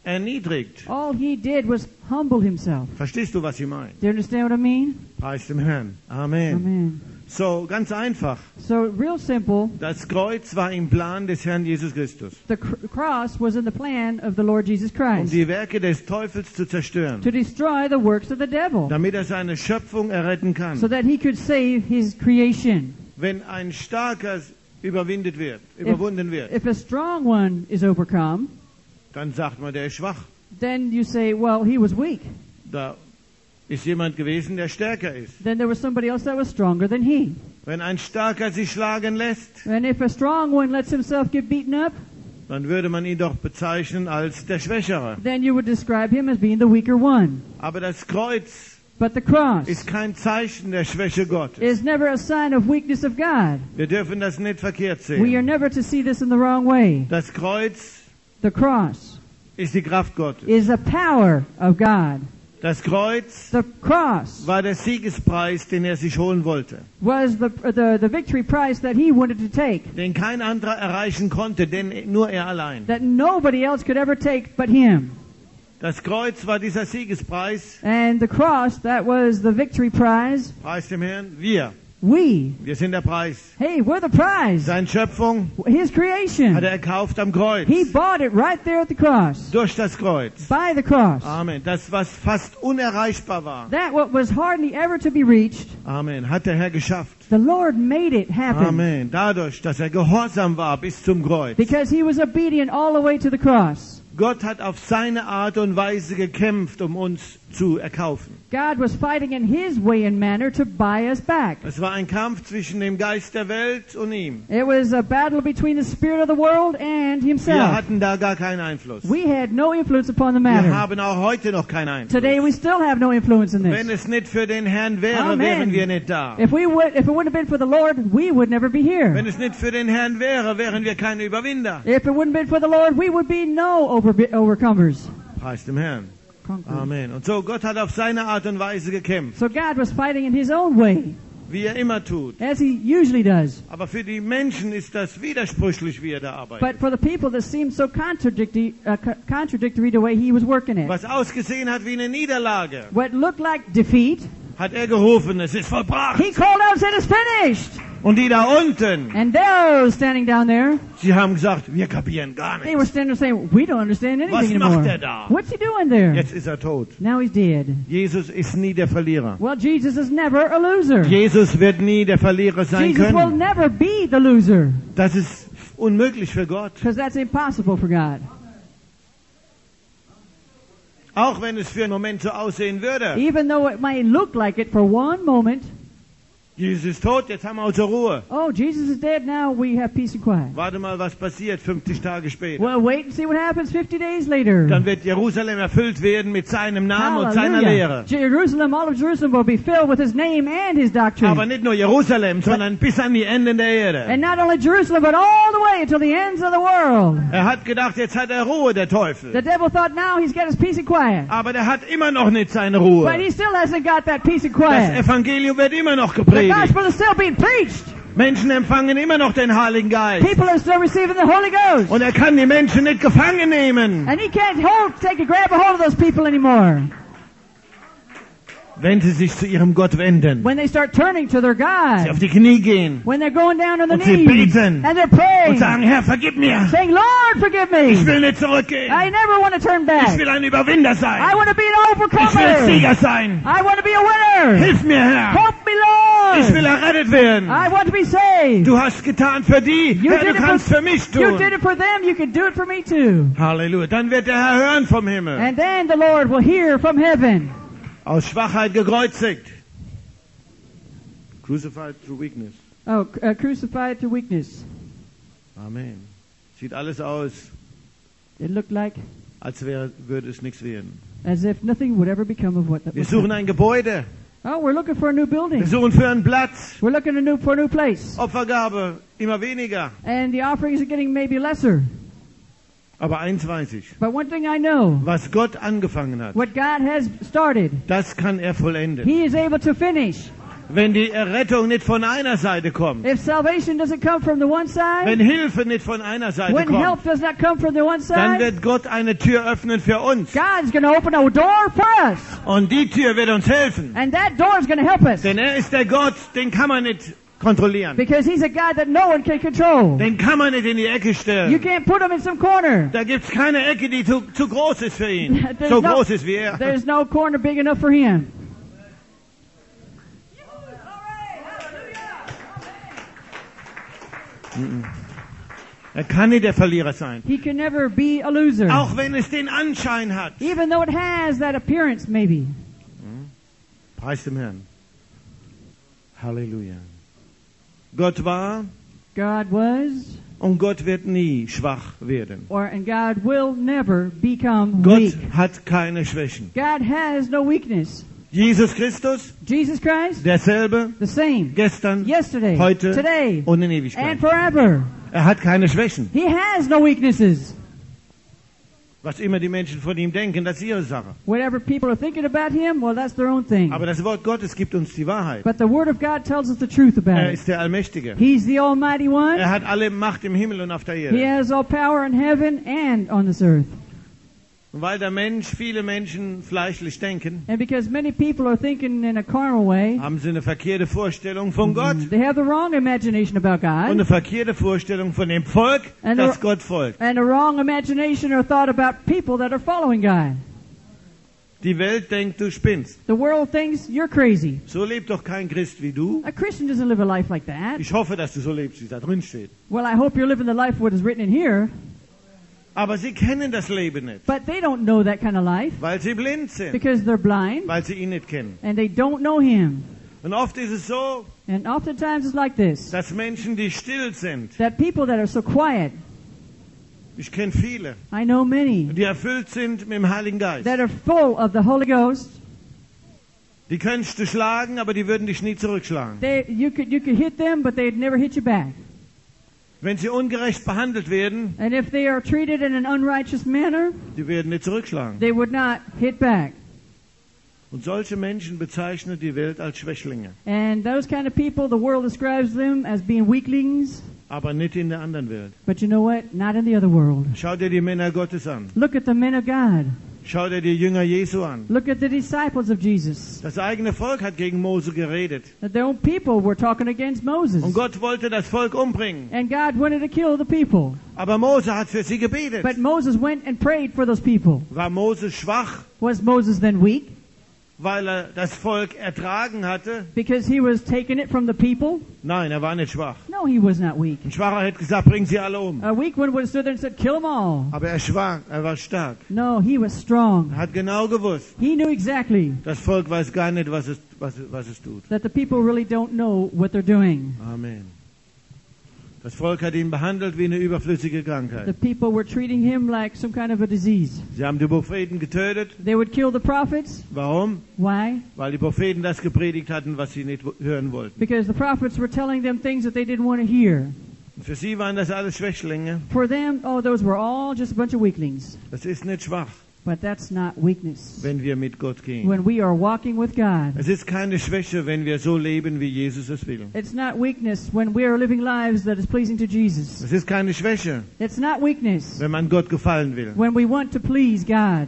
erniedrigt. All he did was humble himself. Verstehst du, was ich meine? Do you understand what I mean? Preis dem Herrn. Amen. Amen. So, ganz einfach. So real simple, Das Kreuz war im Plan des Herrn Jesus Christus, the cross was in the plan of the Lord Jesus um Christ die Werke des Teufels zu zerstören, to destroy the works of the devil damit er seine Schöpfung erretten kann. so that he could save his creation. Wenn ein Starker überwunden wird, If a strong one is overcome, dann sagt man, der ist schwach. then you say, well, he was weak. Da ist jemand gewesen, der stärker ist. Then there was somebody else that was stronger than he. Wenn ein Starker sich schlagen lässt, And if a strong one lets himself get beaten up, dann würde man ihn doch bezeichnen als der Schwächere. then you would describe him as being the weaker one. Aber das Kreuz But the cross ist kein Zeichen der Schwäche Gottes. is never a sign of weakness of God. Wir dürfen das nicht verkehrt We are sehen. never to see this in the wrong way. Das Kreuz The cross ist die Kraft Gottes. is a power of God. Das Kreuz The cross war der Siegespreis, den er sich holen wollte, was the victory prize that he wanted to take, den kein anderer erreichen konnte, denn nur er allein. that nobody else could ever take but him. Das Kreuz war dieser Siegespreis. And the cross, that was the victory prize. Preis dem Herrn. Wir sind der Preis. Hey, we're the prize. Seine Schöpfung His creation. hat er erkauft am Kreuz. He bought it right there at the cross. Durch das Kreuz. By the cross. Amen. Das, was fast unerreichbar war. That what was hardly ever to be reached, Amen. Hat der Herr geschafft. the Lord made it happen. Amen. Dadurch, dass er gehorsam war bis zum Kreuz. Because he was obedient all the way to the cross. Gott hat auf seine Art und Weise gekämpft, um uns zu erkaufen. God was fighting in his way and manner to buy us back. Es war ein Kampf zwischen dem Geist der Welt und ihm. It was a battle between the spirit of the world and Wir himself. hatten da gar keinen Einfluss. We had no influence upon the Wir matter. haben auch heute noch keinen Einfluss. Today we still have no influence in Wenn this. es nicht für den Herrn wäre, Amen. wären wir nicht da. If it wouldn't have been for the Lord, we would never be here. Wenn es nicht für den Herrn wäre, wären wir keine Überwinder. If it wouldn't have been for the Lord, we would be no overcomers. Preis dem Herrn. Conquerors. Amen. Und so, Gott hat auf seine Art und Weise gekämpft, So God was fighting in his own way, wie er immer tut. as he usually does. Aber für die Menschen ist das widersprüchlich, wie er da arbeitet. But for the people, this seemed so contradictory the way he was working it. Was ausgesehen hat wie eine Niederlage, What looked like defeat, hat er gerufen, es ist vollbracht. he called out and said, "It's finished." Und die da unten, And those standing down there, sie haben gesagt, wir kapieren gar they were nichts. standing there saying, "We don't understand Was anything macht anymore. er da? What's he doing there?" Jetzt ist er tot. Now he's dead. Jesus ist nie der Verlierer. Well, Jesus is never a loser. Jesus wird nie der Verlierer sein Jesus will können. never be the loser, Das ist unmöglich für Gott. because that's impossible for God. Auch wenn es für einen Moment so aussehen würde. Even though it might look like it for one moment, Jesus ist tot, jetzt haben wir unsere Ruhe. oh, Jesus is dead, now we have peace and quiet. Warte mal, was passiert 50 Tage später. Well, wait and see what happens 50 days later. Dann wird Jerusalem erfüllt werden mit seinem Namen und seiner Lehre. Jerusalem, all of Jerusalem will be filled with his name and his doctrine. Aber nicht nur Jerusalem, sondern bis an die Enden der Erde. And not only Jerusalem, but all the way until the ends of the world. Er hat gedacht, jetzt hat er Ruhe, der The Teufel. devil thought now he's got his peace and quiet. Aber der hat immer noch nicht seine But Ruhe. he still hasn't got that peace and Das quiet. Evangelium wird immer noch The gepredigt. gospel is still being preached. Menschen empfangen immer noch den Heiligen Geist. People are still receiving the Holy Ghost. Und er kann die Menschen nicht gefangen nehmen, And he can't grab a hold of those people anymore. wenn sie sich zu ihrem Gott wenden. When they start turning to their Sie auf God. die Knie gehen When they're going down on their Und sie knees. beten. And they're und praying. sagen, Herr, vergib mir. Saying, Lord, forgive Ich me. will nicht zurückgehen. I never want to turn Ich back. will ein Überwinder sein. I want to be an Ich will overcomer. Sieger sein. I want to be a winner. Hilf mir, Herr. Help me, Ich will Lord. errettet werden. I want to be saved. Du hast getan für die. You Herr, did du it kannst for- für mich You did tun. it for them. You can do it for me too. Halleluja. Dann wird der Herr hören vom Himmel. And then the Lord will hear from heaven. Aus Schwachheit gekreuzigt. Crucified through weakness. Oh, crucified through weakness. Amen. Sieht alles aus, It looked like als würde es nichts werden. as if nothing would ever become of what that Wir was. suchen ein Gebäude. Oh, we're looking for a new Wir building. suchen für einen Platz. We're looking for a new place. Opfergabe immer weniger. And the offerings are getting maybe lesser. Aber eins weiß ich. But one thing I know, Was Gott angefangen hat, what God has started, das kann er vollenden. He is able to finish. Wenn die Errettung nicht von einer Seite kommt, if salvation doesn't come from the one wenn side, Hilfe nicht von einer Seite when kommt, help does not come from the one dann side, wird Gott eine Tür öffnen für uns. God's going to open a door for us. Und die Tür wird uns helfen. And that door is going to help us. Denn er ist der Gott, den kann man nicht kontrollieren. Because he's a God that no one can control. Den kann man nicht in die Ecke You stellen. can't put him in some corner. Da gibt's keine Ecke, die zu groß ist für ihn. There's So no- groß ist wie er. There's no corner big enough for him. Er kann nicht der Verlierer sein. He can never be a loser. Auch wenn es den Anschein hat. Even though it has that appearance, maybe. Preis dem Herrn. Halleluja. Gott war God was, und Gott wird nie schwach werden. and God will never become Gott weak. hat keine Schwächen. God has no weakness. Jesus Christus, Jesus Christ, derselbe, the same. gestern, Yesterday, heute today, und in and Ewigkeit. forever. Er hat keine Schwächen. He has no weaknesses. Was immer die Menschen von ihm denken, das ist ihre Sache. Whatever people are thinking about him, well, that's their own thing. Aber das Wort Gottes gibt uns die Wahrheit. But the Word of God tells us the truth about Er it. ist der Allmächtige. He's the Almighty One. Er hat alle Macht im Himmel und auf der He Erde. has all power in heaven and on this earth. Und weil der Mensch, viele Menschen fleischlich denken, And because many people are thinking in a carnal way, haben sie eine verkehrte Vorstellung von Gott they have the wrong imagination about und eine God, verkehrte Vorstellung von dem Volk, And das the- Gott folgt. and a wrong imagination or thought about people that are following God. Die Welt denkt, du spinnst. The world thinks you're crazy. So lebt doch kein Christ wie du. A Christian doesn't live a life like that. Ich hoffe, dass du so lebst, wie es da drin steht. Well, I hope you're living the life what is written in here, Aber sie kennen das Leben nicht, but they don't know that kind of life weil sie blind sind, because they're blind weil sie ihn nicht kennen. and they don't know Him. Und oft ist es so, And oftentimes it's like this, dass Menschen, die still sind, that people that are so quiet, ich kenne viele, I know many, die erfüllt sind mit dem Heiligen Geist. that are full of the Holy Ghost. Die könntest du schlagen, aber die würden dich nie zurückschlagen. You could hit them, but they'd never hit you back. Wenn sie ungerecht behandelt werden, And if they are treated in an unrighteous manner, die werden nicht zurückschlagen. they would not hit back. Und solche Menschen bezeichnet die Welt als Schwächlinge, And those kind of people, the world describes them as being weaklings. aber nicht in der anderen Welt. But you know what? Not in the other world. Schau dir die Männer Gottes an. Look at the men of God. Schau dir die Jünger Jesu an. Look at the disciples of Jesus. Das eigene Volk hat gegen Mose geredet. Their own people were talking against Moses. Und Gott wollte das Volk umbringen. And God wanted to kill the people. Aber Mose hat für sie gebetet. But Moses went and prayed for those people. War Mose schwach, Was Moses then weak? weil er das Volk ertragen hatte? Because he was taking it from the people? Nein, er war nicht schwach. No, he was not weak. Ein Schwacher hätte gesagt, bring sie alle um. A weak one would have stood there and said, kill them all. Aber er war stark. No, he was strong. Er hat genau gewusst, He knew exactly das Volk weiß gar nicht, was es tut. that the people really don't know what they're doing. Amen. Das Volk hat ihn behandelt wie eine überflüssige The Krankheit. people were treating him like some kind of a disease. Sie haben die Propheten getötet. They would kill the prophets. Warum? Why? Weil die Propheten das gepredigt hatten, was sie nicht hören wollten. Because the prophets were telling them things that they didn't want to hear. Und für sie waren das alles Schwächlinge. For them, oh, those were all just a bunch of weaklings. Das ist nicht schwach, But that's not weakness. wenn wir mit Gott gehen. When we are walking with God, Es ist keine Schwäche, wenn wir so leben, wie Jesus es will. it's not weakness when we are living lives that is pleasing to Jesus. Es ist keine Schwäche, It's not weakness wenn man Gott gefallen will. when we want to please God.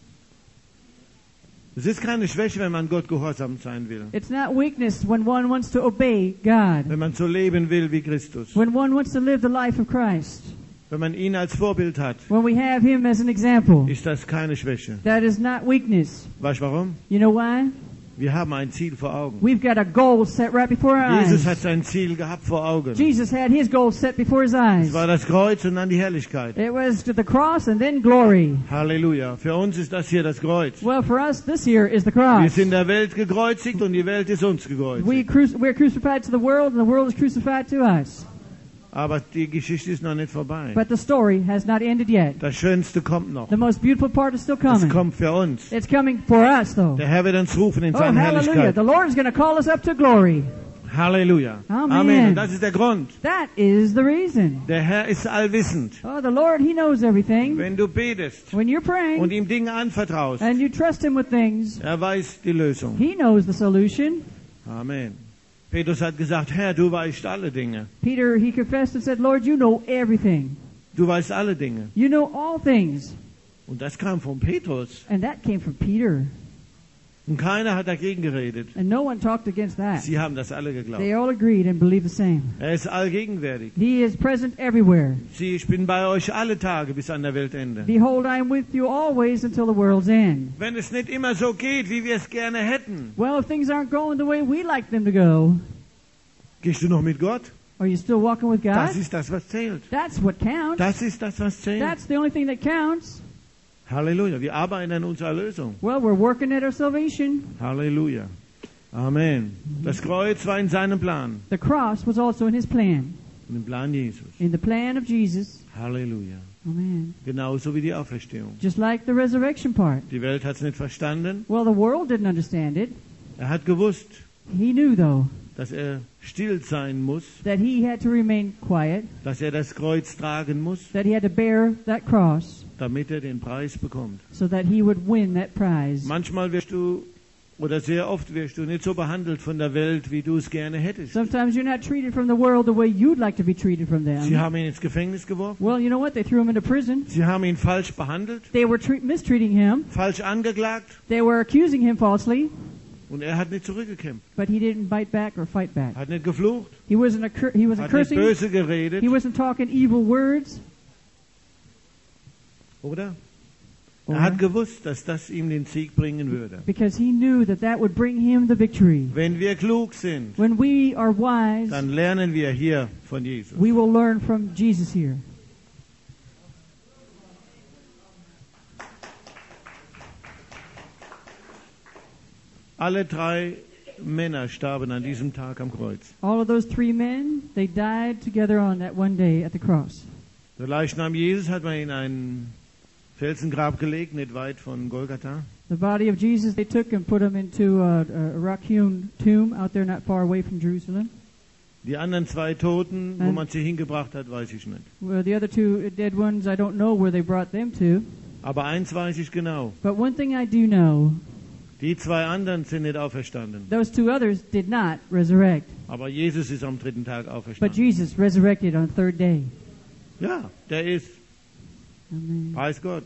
Es ist keine Schwäche, wenn man Gott gehorsam sein will. It's not weakness when one wants to obey God. Wenn man so leben will wie Christus. When one wants to live the life of Christ. Wenn man ihn als Vorbild hat, When we have Him as an example. ist das keine Schwäche. That is not weakness. Weißt du warum? You know why? Wir haben ein Ziel vor Augen. We've got a goal set right before our Jesus eyes. hat sein Ziel gehabt vor Augen. Jesus had His goal set before His eyes. Es war das Kreuz und dann die Herrlichkeit. It was to the cross and then glory. Halleluja. Für uns ist das hier das Kreuz. Well, for us, this here is the Wir cross. sind der Welt gekreuzigt und die Welt ist uns gekreuzigt. We're crucified to the world and the world is crucified to us. Aber die Geschichte ist noch nicht vorbei. But the story has not ended yet. Das Schönste kommt noch. The most beautiful part is still Es coming. kommt für uns. It's coming for us, though. Der Herr wird uns rufen in Oh, seine hallelujah. Herrlichkeit. The Lord is going to call us up to glory. Halleluja. Amen. Und das ist der Grund. That is the reason. Der Herr ist allwissend. Oh, the Lord, He knows everything. Wenn du betest When you're und praying ihm Dinge anvertraust, and you trust Him with things, er weiß die Lösung. He knows the solution. Amen. Petrus hat gesagt, Herr, du weißt alle Dinge. Peter, he confessed and said, Lord, you know everything. Du weißt alle Dinge. You know all things. Und das kam von Petrus. And that came from Peter. Und keiner hat dagegen geredet. And no one talked against that. Sie haben das alle geglaubt. They all agreed and believed the same. Er ist allgegenwärtig. He is present everywhere. Sieh, ich bin bei euch alle Tage bis an der Weltende. Behold, I am with you always until the world's end. Wenn es nicht immer so geht, wie wir es gerne hätten, Well, if things aren't going the way we like them to go, gehst du noch mit Gott? are you still walking with God? Das ist das, was zählt. That's what counts. Das ist das, was zählt. That's the only thing that counts. Halleluja. Wir arbeiten an unserer Lösung. Well, we're working at our salvation. Halleluja. Amen. Das Kreuz war in seinem Plan. The cross was also in his plan. In dem Plan Jesus. In the plan of Jesus. Halleluja. Amen. Genauso wie die Auferstehung. Just like the resurrection part. Die Welt hat es nicht verstanden. Well, the world didn't understand it. Er hat gewusst, He knew, though, dass er still sein muss, that he had to remain quiet, dass er das Kreuz tragen muss, that he had to bear that cross damit er den Preis bekommt. so that he would win that prize. Manchmal wirst du, oder sehr oft wirst du nicht so behandelt von der Welt, wie du es gerne hättest. Sometimes you're not treated from the world the way you'd like to be treated from Sie them. haben ihn ins Gefängnis geworfen. Well, you know what? They threw him into prison. Sie haben ihn falsch behandelt, They were mistreating him. falsch angeklagt, They were accusing him falsely, und er hat nicht zurückgekämpft, but he didn't bite back or fight back. hat nicht geflucht, He wasn't he wasn't hat nicht cursing. böse geredet, He wasn't talking evil words. oder? Er hat gewusst, dass das ihm den Sieg bringen würde. Because he knew that that would bring him the victory. Wenn wir klug sind, When we are wise, dann lernen wir hier von Jesus. we will learn from Jesus here. Alle drei Männer starben an diesem Tag am Kreuz. All of those three men, they died together on that one day at the cross. Der Leichnam Jesus hat man in ein Felsengrab gelegt, nicht weit von Golgatha. The body of Jesus, they took and put him into a rock-hewn tomb out there not far away from Jerusalem. Die anderen zwei Toten, wo Und- man sie hingebracht hat, weiß ich nicht. Well, the other two dead ones, I don't know where they brought them to. Aber eins weiß ich genau. But one thing I do know, Die zwei anderen sind nicht auferstanden. those two others did not resurrect. Aber Jesus ist am dritten Tag But auferstanden. Jesus resurrected on the third day. Ja, der ist. Amen. Preis Gott.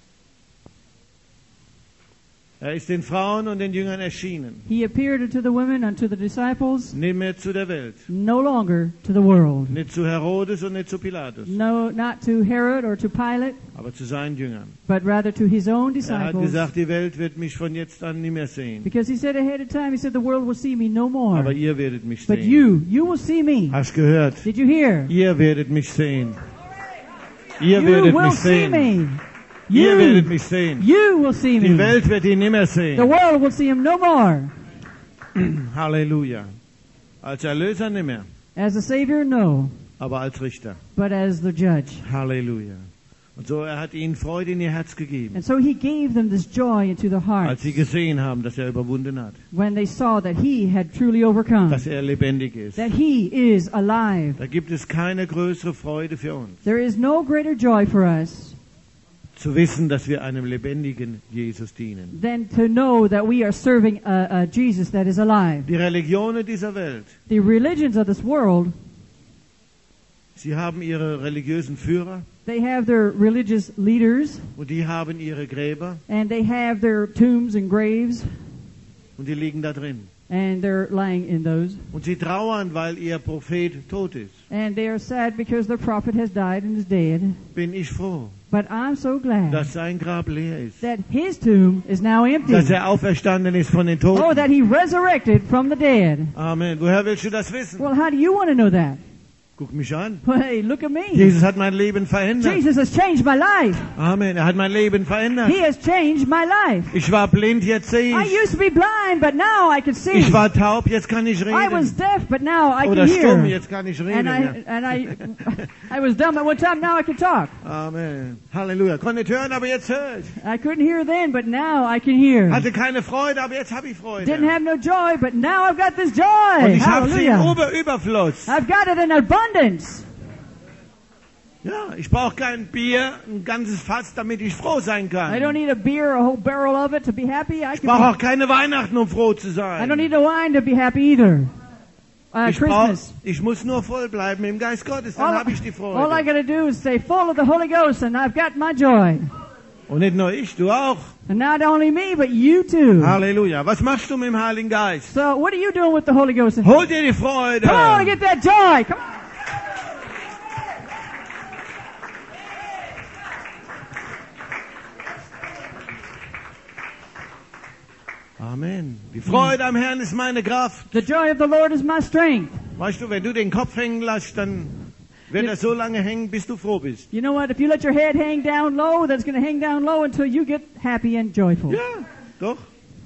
Er ist den Frauen und den Jüngern erschienen. He appeared unto the women, unto the disciples, Nicht mehr zu der Welt. no longer to the world. Nicht zu Herodes und nicht zu Pilatus. No, not to Herod or to Pilate, Aber zu seinen Jüngern. but rather to his own Er hat disciples. gesagt, die Welt wird mich von jetzt an nicht mehr sehen. Because he said ahead of time, he said, the world will see me no more. Aber ihr werdet mich But sehen. you will see me. Hast gehört? Did you hear? Ihr werdet mich sehen. Ihr You werdet will mich see sehen. me. Ihr werdet You, mich sehen. you will see Die me. Welt wird ihn nicht mehr The sehen. world will see him no more. Halleluja. Als Erlöser nicht mehr, As a Savior, no. aber als Richter. But as the Judge. Halleluja. Und so, er hat ihnen Freude in ihr Herz gegeben, And so he gave them this joy into the heart als sie gesehen haben, dass er überwunden hat, when they saw that he had truly overcome, dass er lebendig ist. that he is alive. Da gibt es keine größere Freude für uns, There is no greater joy for us zu wissen, dass wir einem lebendigen Jesus dienen. than to know that we are serving a Jesus that is alive. Die Religionen dieser Welt, The religions of this world, sie haben ihre religiösen Führer they have their religious leaders, und die haben ihre Gräber and they have their tombs and graves, und die liegen da drin. and they're lying in those. Und sie trauern, weil ihr Prophet tot ist. And they are sad because their prophet has died and is dead. Bin ich froh, But I'm so glad dass sein Grab leer ist. that his tomb is now empty. Dass er auferstanden ist von den Oh, Toten. that he resurrected from the dead. Amen. Woher willst du das wissen? Well, how do you want to know that? Guck mich an. Well, hey, look at me. Jesus hat mein Leben verändert. Jesus has changed my life. Amen. Er hat mein Leben verändert. He has changed my life. Ich war blind, jetzt sehe I ich. used to be blind, but now I can see. Ich war taub, jetzt kann ich I was reden. deaf, but now I Oder can stumm, hear. jetzt kann ich And reden. I was dumb at one time, now I can talk. Ja. Amen. Halleluja. Konnte nicht hören, aber jetzt höre ich. I couldn't hear then, but now I can hear. Hatte keine Freude, aber jetzt habe ich Freude. Didn't have no joy, but now I've got this Und joy. ich habe sie im Hallelujah. Überfluss. I've got it in abundance. Ja, ich brauche kein Bier, ein ganzes Fass, damit ich froh sein I kann. don't need a beer, a whole barrel of it to be happy. Ich brauche auch keine Weihnachten, um froh zu I don't sein. need a wine to be happy either. Christmas. Ich muss nur voll bleiben im Geist Gottes, dann habe ich die All I Freude. gotta do is stay full of the Holy Ghost and I've got my joy. Und nicht nur ich, du auch. And not only me, but you too. Halleluja. Was machst du mit dem Heiligen Geist? So what are you doing with the Holy Ghost? Hol dir die Freude. Come on, get that joy. Come on. Amen. Die Freude am Herrn ist meine Kraft. The joy of the Lord is my strength. Weißt du, wenn du den Kopf hängen lässt, dann wird er so lange hängen, bis du froh bist. You know what? If you let your head hang down low, that's going to hang down low until you get happy and joyful. Ja, doch.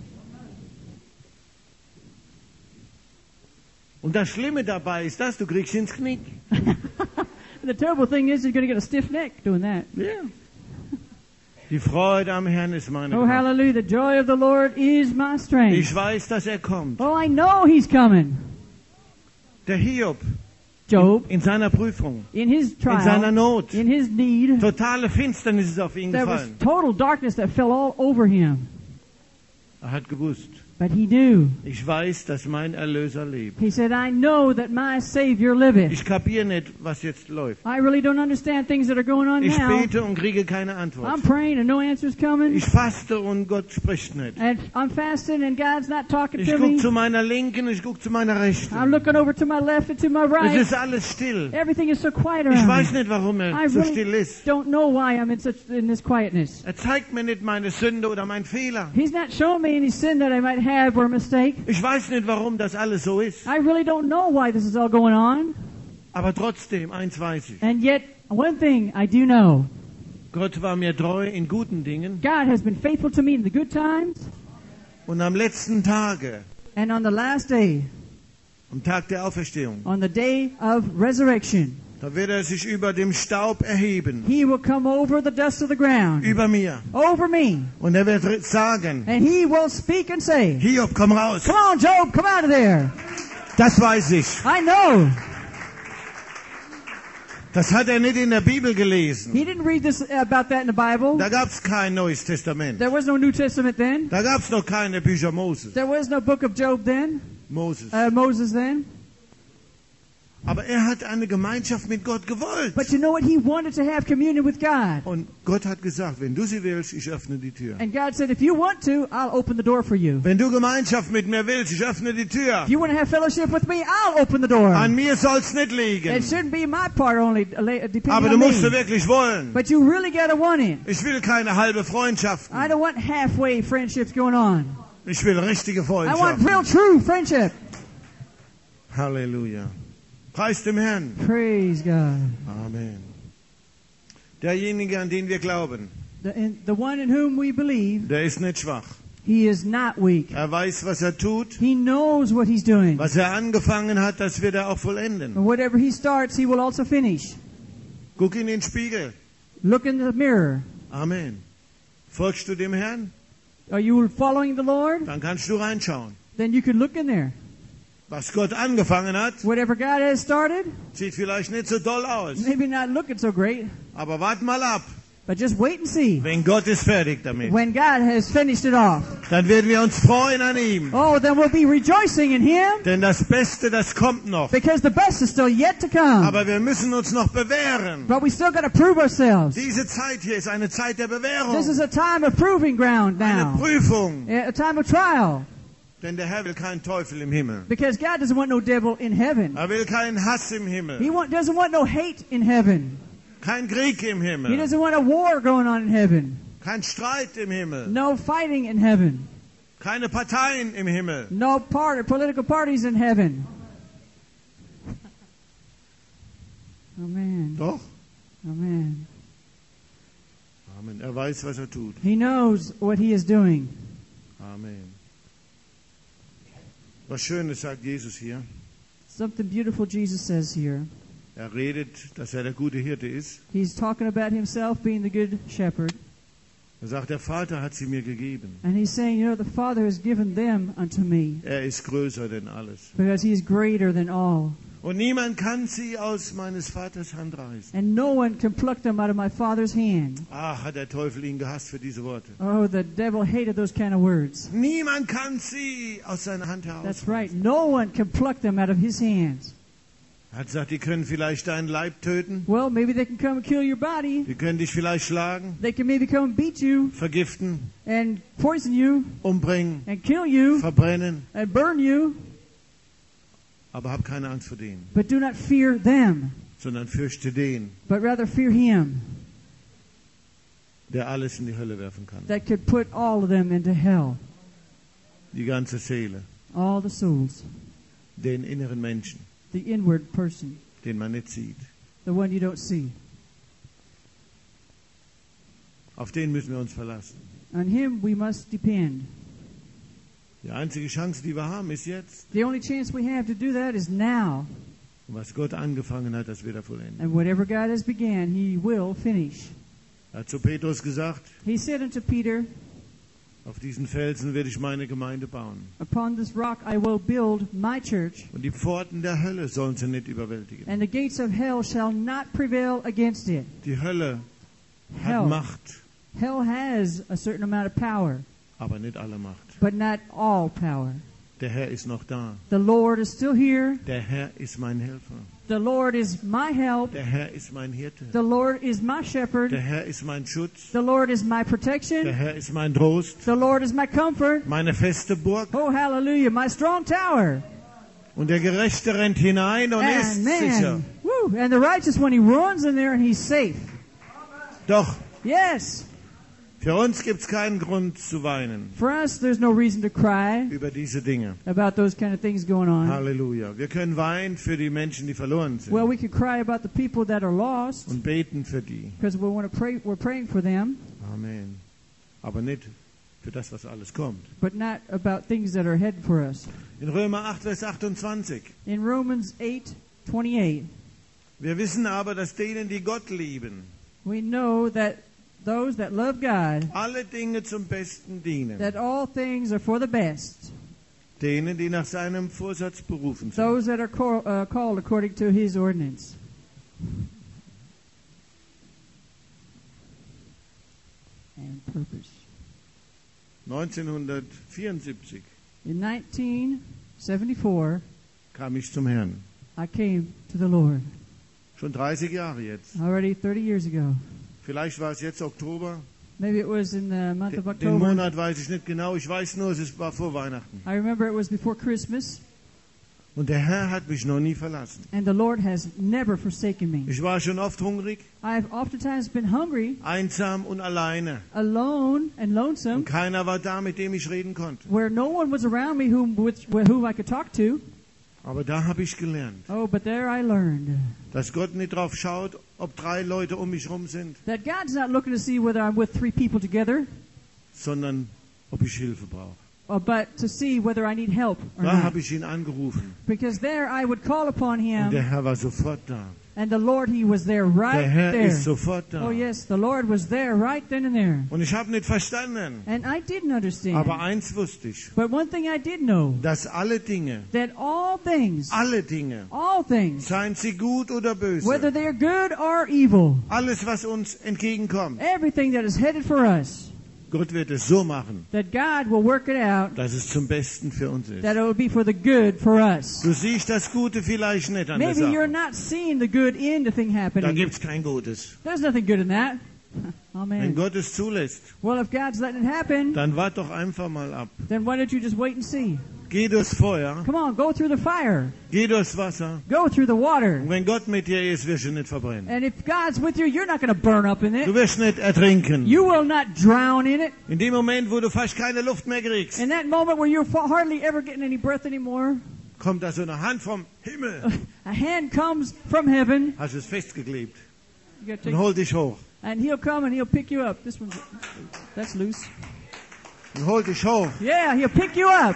Und das Schlimme dabei ist, dass du kriegst ins Knick. The terrible thing is you're going to get a stiff neck doing that. Ja. Die Freude am Herrn ist meine Oh, Kraft. hallelujah. The joy of the Lord is my strength. Ich weiß, dass er kommt. Oh, I know he's coming. Der Hiob Job, in seiner Prüfung, in his in seiner trial, Not, in his need, totale Finsternis ist auf ihn there was gefallen. total darkness that fell all over him. Er hat gewusst, But he knew. ich weiß, dass mein Erlöser lebt. He said, I know that my Savior liveth. Ich kapiere nicht, was jetzt läuft. I really don't understand things that are going on Ich now. bete und kriege keine Antwort. I'm praying and no answer's coming. Ich faste und Gott spricht nicht. And I'm fasting and God's not talking Ich to gucke me. zu meiner Linken, ich gucke zu meiner Rechten. I'm looking over to my left and to my Es right. ist alles still. Everything is so quiet Ich around weiß me. nicht, warum I er so really still ist. don't know why I'm in this quietness. Er zeigt mir nicht meine Sünde oder meinen Fehler. He's not showing me any sin that I might have or a mistake. Ich weiß nicht, warum das alles so ist. I really don't know why this is all going on. Aber trotzdem, eins weiß ich. And yet, one thing I do know. Gott war mir treu in guten Dingen. God has been faithful to me in the good times. Und am letzten Tage, And on the last day, am Tag der Auferstehung, on the day of resurrection, da wird er sich über dem Staub erheben. He will come over the dust of the ground, Über mir. over me, Und er wird sagen, and He will speak and say, Hiob, komm raus. come on, Job, come out of there. Das weiß ich. I know. Das hat er nicht in der Bibel gelesen. He didn't read this about that in the Bible. Da gab's kein Neues Testament. There was no New Testament then. Da gab's noch keine Bücher Moses. There was no book of Job then, Moses. Moses then. Aber er hat eine Gemeinschaft mit Gott gewollt. But you know what? He wanted to have communion with God. Und Gott hat gesagt, wenn du sie willst, ich öffne die Tür. And God said, if you want to, I'll open the door for you. Wenn du Gemeinschaft mit mir willst, ich öffne die Tür. If you want to have fellowship with me, I'll open the door. An mir soll's nicht It liegen. shouldn't be my part only, depending Aber on du musst me. wirklich wollen. But you really got to want it. Ich will keine halbe Freundschaften. I don't want halfway friendships going on. Ich will richtige I want Freundschaften. real, true friendship. Halleluja. Preis dem Herrn. Praise God. Amen. Derjenige, an den wir glauben, The one in whom we believe, der ist nicht schwach. he is not weak. Er weiß, was er tut. He knows what he's doing. Was er angefangen hat, das wird er auch vollenden. And whatever he starts, he will also finish. Guck in den Spiegel. Look in the mirror. Amen. Folgst du dem Herrn? Are you following the Lord? Dann kannst du reinschauen. Then you can look in there. Was Gott angefangen hat, Whatever God has started, sieht vielleicht nicht so doll aus. maybe not looking so great, Aber wart mal ab. but just wait and see. Wenn Gott ist fertig damit, When God has finished it off, dann werden wir uns freuen an ihm. oh, then we'll be rejoicing in Him, Denn das Beste, das kommt noch. because the best is still yet to come. Aber wir müssen uns noch bewähren. But we still got to prove ourselves. Diese Zeit hier ist eine Zeit der Bewährung. This is a time of proving ground Eine now. Prüfung. A time of trial. Denn der Herr will keinen Teufel im Himmel. Because God doesn't want no devil in heaven. Er will keinen Hass im Himmel. Doesn't want no hate in heaven. Kein Krieg im He Himmel. doesn't want a war going on in heaven. Kein Streit im Himmel. No fighting in heaven. Keine Parteien im Himmel. No political parties in heaven. Amen. Doch? Amen. Amen. Er weiß, was er tut. He knows what he is doing. Amen. Was Schönes sagt Jesus hier. Something beautiful Jesus says here. Er redet, dass er der gute Hirte ist. He's talking about himself being the good shepherd. Er sagt, der Vater hat sie mir gegeben. And he's saying, you know, the Father has given them unto me Er ist größer denn alles. because he is greater than all. Und niemand kann sie aus meines Vaters Hand reißen. And no one can pluck them out of my Father's hand. Ach, hat der Teufel ihn gehasst für diese Worte. Oh, the devil hated those kind of words. Niemand kann sie aus seiner Hand That's herausreißen. right. No one can pluck them out of his hands. Er hat gesagt, die können vielleicht deinen Leib töten. Well, maybe they can come and kill your body. Die können dich vielleicht schlagen, They can maybe come and beat you vergiften, and poison you umbringen, and kill you verbrennen. and burn you. Aber hab keine Angst vor denen, But do not fear them, sondern fürchte den, but rather fear him der alles in die Hölle werfen kann. that could put all of them into hell. Die ganze Seele, All the souls. den inneren Menschen, The inward person. den man nicht sieht. The one you don't see. Auf den müssen wir uns verlassen. On him we must depend. Die einzige Chance, die wir haben, ist jetzt. The only chance we have to do that is now. Und was Gott angefangen hat, das wird er vollenden. And whatever God has began, he will finish. Er hat zu Petrus gesagt, He said unto Peter, auf diesen Felsen werde ich meine Gemeinde bauen. Upon this rock I will build my church, Und die Pforten der Hölle sollen sie nicht überwältigen. and the gates of hell shall not prevail against it. Die Hölle hat Hell, Macht, hell has a certain amount of power, aber nicht alle Macht. but not all power. Der Herr ist noch da. The Lord is still here. Der Herr ist mein Helfer. The Lord is my help. Der Herr ist mein Hirte. The Lord is my shepherd. Der Herr ist mein Schutz. The Lord is my Der protection. Herr ist mein Trost. The Lord is my comfort. Meine feste Burg. Oh, hallelujah, my strong tower. Und der Gerechte rennt hinein und ist And sicher. man, woo, and the righteous one, he runs in there and he's safe. Doch, Yes. für uns gibt es keinen Grund zu weinen For us, there's no reason to cry über diese Dinge. about those kind of things going on. Halleluja. Wir können weinen für die Menschen, die verloren sind. Well, we could cry about the people that are lost Und beten für die. because we want to pray. We're praying for them, Amen. Aber nicht für das, was alles kommt. but not about things that are ahead for us. In Römer 8, Vers 28. In Romans 8:28, Wir wissen aber, dass denen, die Gott lieben, we know that those that love God, alle Dinge zum Besten dienen. that all things are for the best. Denen, die nach seinem Vorsatz berufen sind. Those that are called according to His ordinance. And purpose. 1974 In 1974, kam ich zum Herrn. I came to the Lord. Schon 30 Jahre jetzt. Already 30 years ago. Vielleicht war es jetzt Oktober. Maybe it was in the month of Den October. Monat weiß ich nicht genau. Ich weiß nur, es war vor Weihnachten. I remember it was before Christmas, Und der Herr hat mich noch nie verlassen. and the Lord has never forsaken me. Ich war schon oft hungrig, I've oftentimes been hungry, einsam und alleine. alone, and Und lonesome, keiner war da, mit dem ich reden konnte. where no one was around me whom I could talk to. Aber da habe ich gelernt, Oh, but there I learned dass Gott nicht drauf schaut, ob 3 Leute um mich rum sind, that God's not looking to see whether I'm with 3 people together, sondern ob ich Hilfe brauche. but to see whether I need help or Da not. habe ich ihn angerufen. Because there I would call upon Und der Him, Herr war sofort da. and the Lord, He was there Der right Herr there. ist sofort da. Oh yes, the Lord was there right then and there. Und ich habe nicht verstanden. And I didn't understand. Aber eins wusste ich, But one thing I did know, dass alle Dinge, that all things, seien sie gut oder böse, whether they're good or evil, alles, was uns entgegenkommt, everything that is headed for us, Gott wird es so machen, that God will work it out, dass es zum Besten für uns ist. that it will be for the good for us. Du siehst das Gute vielleicht nicht an der Maybe you're Sache. not seeing the good in the thing Da happening. gibt's kein Gutes. There's nothing good in that. Wenn Amen. Gott es zulässt, Well, if God's letting it happen, dann wart doch einfach mal ab. then why don't you just wait and see? Geh durchs Feuer, Come on, go through the fire. geh durchs Wasser. Go through the water. Und wenn Gott mit dir ist, wirst du nicht verbrennen. And if God's with you, you're not going to burn up in Du it. wirst nicht ertrinken. You will not drown in it. In dem Moment, wo du fast keine Luft mehr kriegst, In that moment where you're hardly ever getting any breath anymore, kommt da so eine Hand vom Himmel. a hand comes from heaven. Hast es festgeklebt You gotta und take, holt dich hoch. and He'll come and He'll pick you up. This one's, that's loose. Und holt dich hoch. Yeah, He'll pick you up.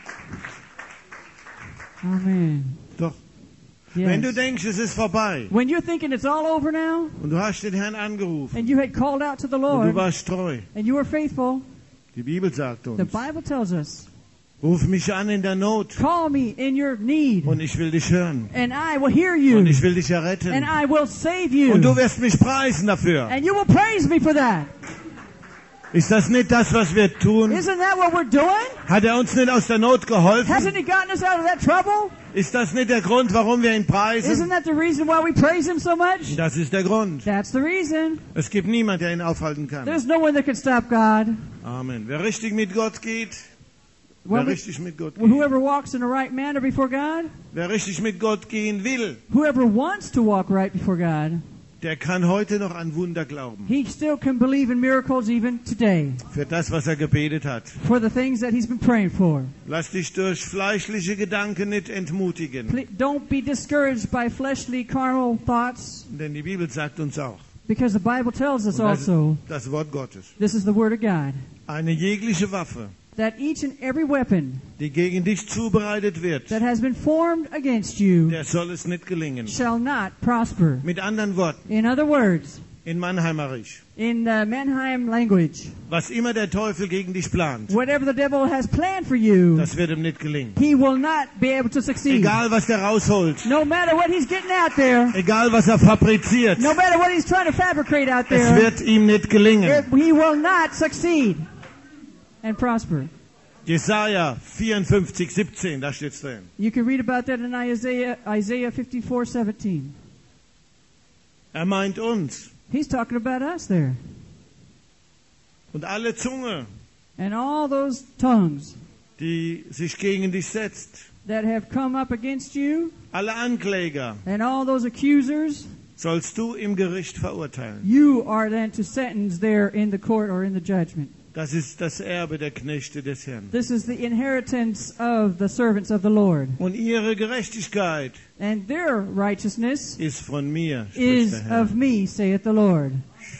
Amen. Doch. Wenn du Yes. denkst, es ist vorbei When you're thinking it's all over now, und du hast den Herrn angerufen and you had called out to the und du Lord, warst treu, and you were faithful, die Bibel sagt the uns, Bible tells us Ruf mich an in der Not Call me in your need, und ich will dich hören. and I will hear you, Und ich will dich and erretten. I will save you, Und du wirst mich preisen dafür. and you will praise me for that. Ist das nicht das, was wir tun? Isn't that what we're doing? Hat er uns nicht aus der Not geholfen? Hasn't He gotten us out of that trouble? Ist das nicht der Grund, warum wir ihn preisen? Isn't that the reason why we praise Him so much? Das ist der Grund. That's the reason. Es gibt niemand, der ihn aufhalten kann. There's no one that can stop God. Amen. Wer richtig mit Gott geht, When wer we- richtig mit Gott geht, Whoever walks in the right manner before God, wer richtig mit Gott gehen will, whoever wants to walk right before God, der kann heute noch an Wunder glauben. he still can believe in miracles even today Für das, was er gebetet hat. for the things that he's been praying for. Lass dich durch fleischliche Gedanken nicht entmutigen. Don't be discouraged by fleshly, carnal thoughts, Denn die Bibel sagt uns auch, because the Bible tells us und das ist also, das Wort Gottes, this is the Word of God, eine jegliche Waffe, that each and every weapon die gegen dich zubereitet wird, that has been formed against you der soll es nicht gelingen. shall not prosper. Mit anderen Worten, In other words, in Mannheimerisch, in the Mannheim language, was immer der Teufel gegen dich plant, whatever the devil has planned for you, das wird ihm nicht gelingen. he will not be able to succeed. Egal, was der rausholt, No matter what he's getting out there, egal, was er fabriziert, no matter what he's trying to fabricate out es there, wird ihm nicht gelingen. he will not succeed and prosper. Jesaja 54,17, da steht's drin. You can read about that in Isaiah 54:17. Er meint uns. He's talking about us there. Und alle Zunge, And all those tongues die sich gegen dich setzt, that have come up against you, alle Ankläger, and all those accusers, sollst du im Gericht verurteilen. you are then to sentence there in the court or in the judgment. Das ist das Erbe der Knechte des Herrn. This is the inheritance of the servants of the Lord. Und ihre Gerechtigkeit And their righteousness ist von mir, spricht is der Herr. of me, saith the Lord.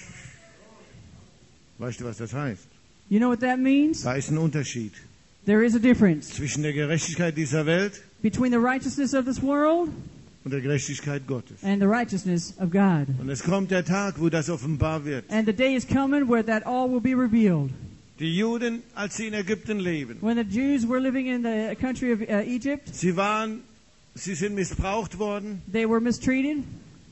Weißt du, was das heißt? You know what that means? Da ist ein Unterschied There is a difference zwischen der Gerechtigkeit dieser Welt between the righteousness of this world und der Gerechtigkeit Gottes. and the righteousness of God. Und es kommt der Tag, wo das offenbar wird. And the day is coming where that all will be revealed. Die Juden, als sie in Ägypten leben, When the Jews were living in the country of Egypt, sie sind missbraucht worden, they were mistreated.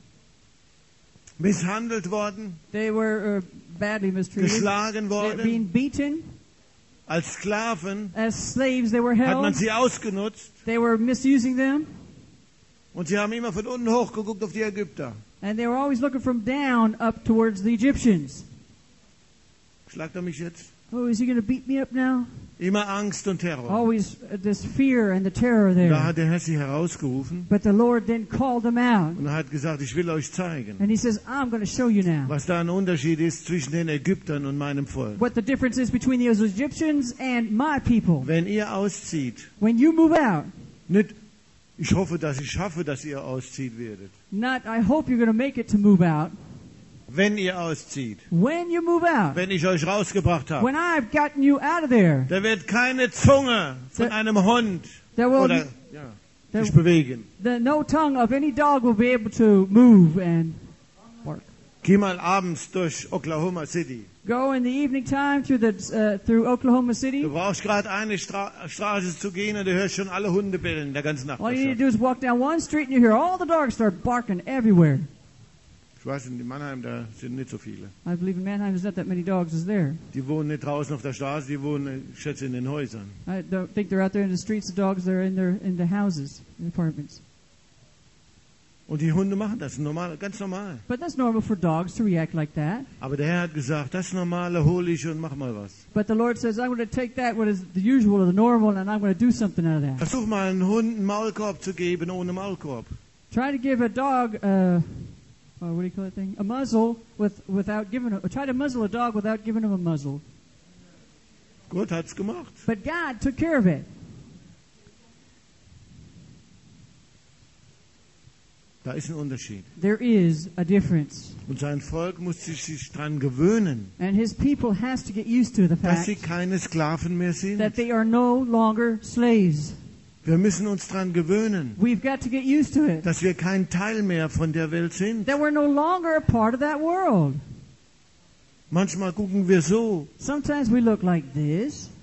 misshandelt worden, They were badly mistreated. geschlagen They were being worden. beaten. Als Sklaven As slaves they were hat man held. sie ausgenutzt They were misusing them. und sie haben immer von unten hochgeguckt auf die Ägypter. And they were always looking from down up towards the Egyptians. Schlagt er mich jetzt? Oh, is he going to beat me up now? Immer Angst und Terror. Always this fear and the terror Da there. hat der Herr sie herausgerufen But the Lord then called them out. und er hat gesagt, ich will euch zeigen, And he says, I'm going to show you now was da ein Unterschied ist zwischen den Ägyptern und meinem Volk. what the difference is between those Egyptians and my people. Wenn ihr auszieht, When you move out, nicht, ich hoffe, dass ich schaffe, dass ihr auszieht werdet. not I hope you're going to make it to move out. Wenn ihr auszieht, When you move out, wenn ich euch rausgebracht habe, when I've gotten you out of there, da wird keine Zunge von einem Hund there will oder there, sich bewegen. no tongue of any dog will be able to move and bark. Geh mal abends durch Oklahoma City. Go in the evening time through Oklahoma City. Du brauchst gerade eine Straße zu gehen und du hörst schon alle Hunde bellen, der ganzen All you need Nachbarschaft. to do is walk down one street and you hear all the dogs start barking everywhere. Ich weiß, in Mannheim, da sind nicht so viele. I believe in Mannheim there's not that many dogs as there. Die wohnen nicht draußen auf der Straße, die wohnen, ich schätze, in den Häusern. I don't think they're out there in the streets. The dogs they're in the houses, in the apartments. Und die Hunde machen das normal, ganz normal. But that's normal for dogs to react like that. Aber der Herr hat gesagt, das Normale hole ich und mach mal was. But the Lord says, I'm going to take that, what is the usual or the normal, and I'm going to do something out of that. Versuch mal einen Hund einen Maulkorb zu geben ohne Maulkorb. Try to give a dog, what do you call that thing? A muzzle without giving him, or try to muzzle a dog without giving him a muzzle. Gott hat's gemacht. But God took care of it. Da ist ein Unterschied. There is a difference. Und sein Volk muss sich dran gewöhnen, And His people has to get used to the dass sie fact keine Sklaven mehr sind. that they are no longer slaves. Wir müssen uns dran gewöhnen, We've got to get used to it. dass wir kein Teil mehr von der Welt sind. That we're no longer a part of that world. Manchmal gucken wir so, Sometimes we look like this,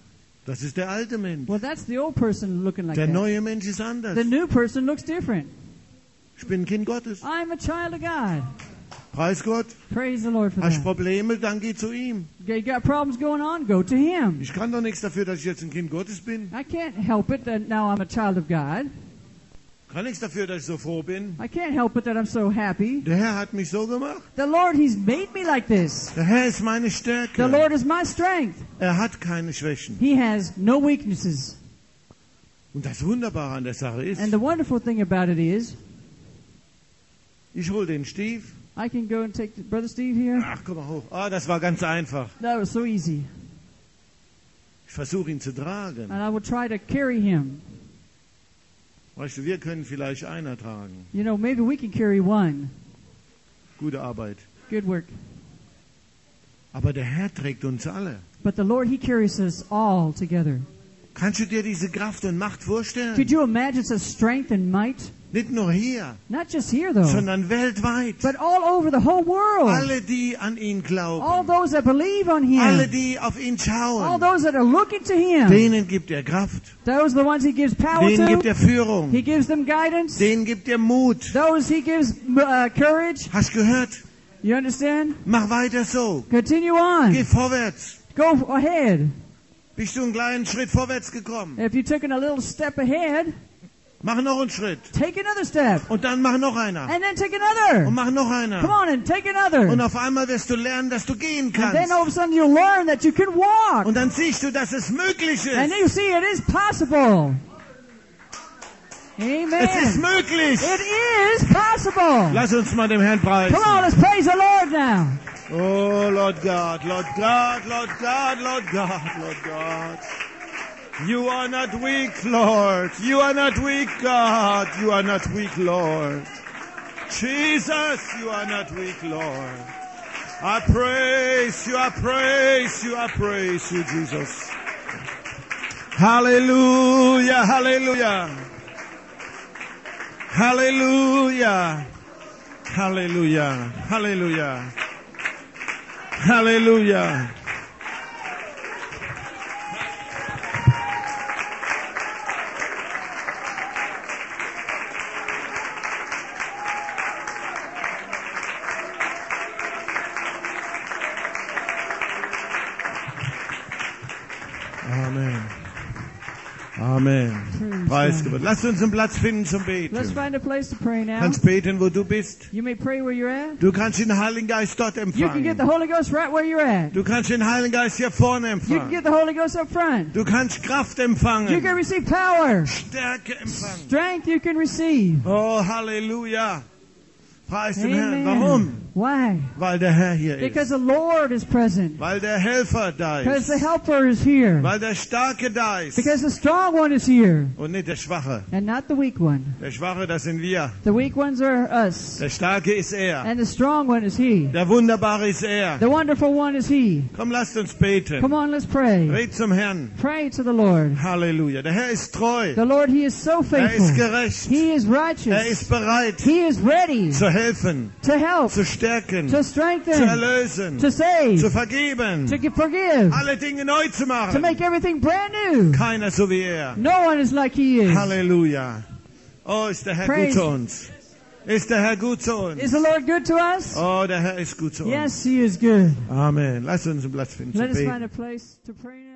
Das ist der alte Mensch. Well, that's the old person looking like Der that. neue Mensch ist anders. The new person looks different. Ich bin ein Kind Gottes. I'm a child of God. Preis Gott. Praise the Lord for Hast that. Probleme, dann geh zu ihm. You got problems going on? Go to Him. Ich kann doch nichts dafür, dass ich jetzt ein Kind Gottes bin. I can't help it that now I'm a child of God. Kann nichts dafür, dass ich so froh bin. I can't help it that I'm so happy. Der Herr hat mich so gemacht. The Lord, He's made me like this. Der Herr ist meine The Stärke. Lord is my strength. Er hat keine Schwächen. He has no weaknesses. Und das Wunderbare an der Sache ist, And the wonderful thing about it is, ich hole den Steve. I can go and take Brother Steve here. Ach, komm mal hoch. Ah, das war ganz einfach. That was so easy. Ich versuche ihn zu tragen. And I will try to carry him. Weißt du, wir können vielleicht einer tragen. You know, maybe we can carry one. Gute Arbeit. Good work. Aber der Herr trägt uns alle. But the Lord, He carries us all together. Kannst du dir diese Kraft und Macht vorstellen? Could you imagine such strength and might? Nicht nur hier, Not just here, though, sondern weltweit. but all over the whole world. Alle, die an ihn All glauben. those that believe on Alle, Him. die auf ihn All schauen. those that are looking to Him. Denen gibt er Kraft. Those are the ones He gives power Denen gibt to. er Führung. He gives them guidance. Denen gibt er Mut. Those He gives courage. Hast gehört? You understand? Mach weiter so. Continue Geh on. vorwärts. Go ahead. Bist du einen kleinen Schritt vorwärts gekommen? If you took a little step ahead, Mach noch einen Schritt. take another step. Und dann mach noch einer. And then take Und another. mach noch Come einer. on and take another. Und auf einmal wirst du lernen, dass du gehen And then kannst. all of a sudden you'll learn that you can walk. Und dann siehst du, dass es möglich And ist. you see it is possible. Es ist Amen. möglich. It is possible. Lass uns mal dem Herrn preisen. Come on, let's praise the Lord now. Oh, Lord God, Lord God, Lord God, Lord God, Lord God. You are not weak, Lord. You are not weak, God. You are not weak, Lord. Jesus, you are not weak, Lord. I praise you, I praise you, I praise you, Jesus. Hallelujah, hallelujah. Hallelujah. Hallelujah. Hallelujah. Hallelujah. Amen. Amen. Preis Gott. Lasst uns einen Platz finden zum Let's Beten. find a place to pray Du now. kannst beten, wo du bist. You may pray where you're at. Du kannst den Heiligen Geist dort You can get the empfangen. Holy Ghost right where you're at. Du kannst den Heiligen Geist hier vorne You can empfangen. get the Holy Ghost up front. Du kannst Kraft You empfangen. can receive power. Stärke empfangen. Strength you can receive. Oh, Halleluja. Preis den Herrn. Amen. Warum? Why? Weil der Herr hier Because ist. the Lord is present. Weil der Helfer da Because the ist. helper is here. Weil der Starke da ist. Because the strong one is here. Und nicht der Schwache. And not the weak one. Der Schwache, das sind wir. The weak ones are us. Der Starke ist er. And the strong one is He. Der Wunderbare ist er. The wonderful one is He. Komm, lasst uns beten. Come on, let's pray. Red zum Herrn. Pray to the Lord. Halleluja. Der Herr ist treu. The Lord, He is so Er ist faithful. gerecht. He is Er righteous. ist bereit He is ready zu helfen, to help, zu stärken, to zu strengthen, erlösen, to save, zu vergeben, to forgive, alle Dinge neu zu to machen. make everything brand new. Keiner so wie er. No one is like He is. Halleluja. Oh, ist der Herr gut Praise. zu uns. Ist der Herr gut zu uns. Is the Lord good to us? Oh, der Herr ist gut zu uns. Yes, He is good. Amen. Lass uns einen Platz finden Let zu us find beten. a place to pray now.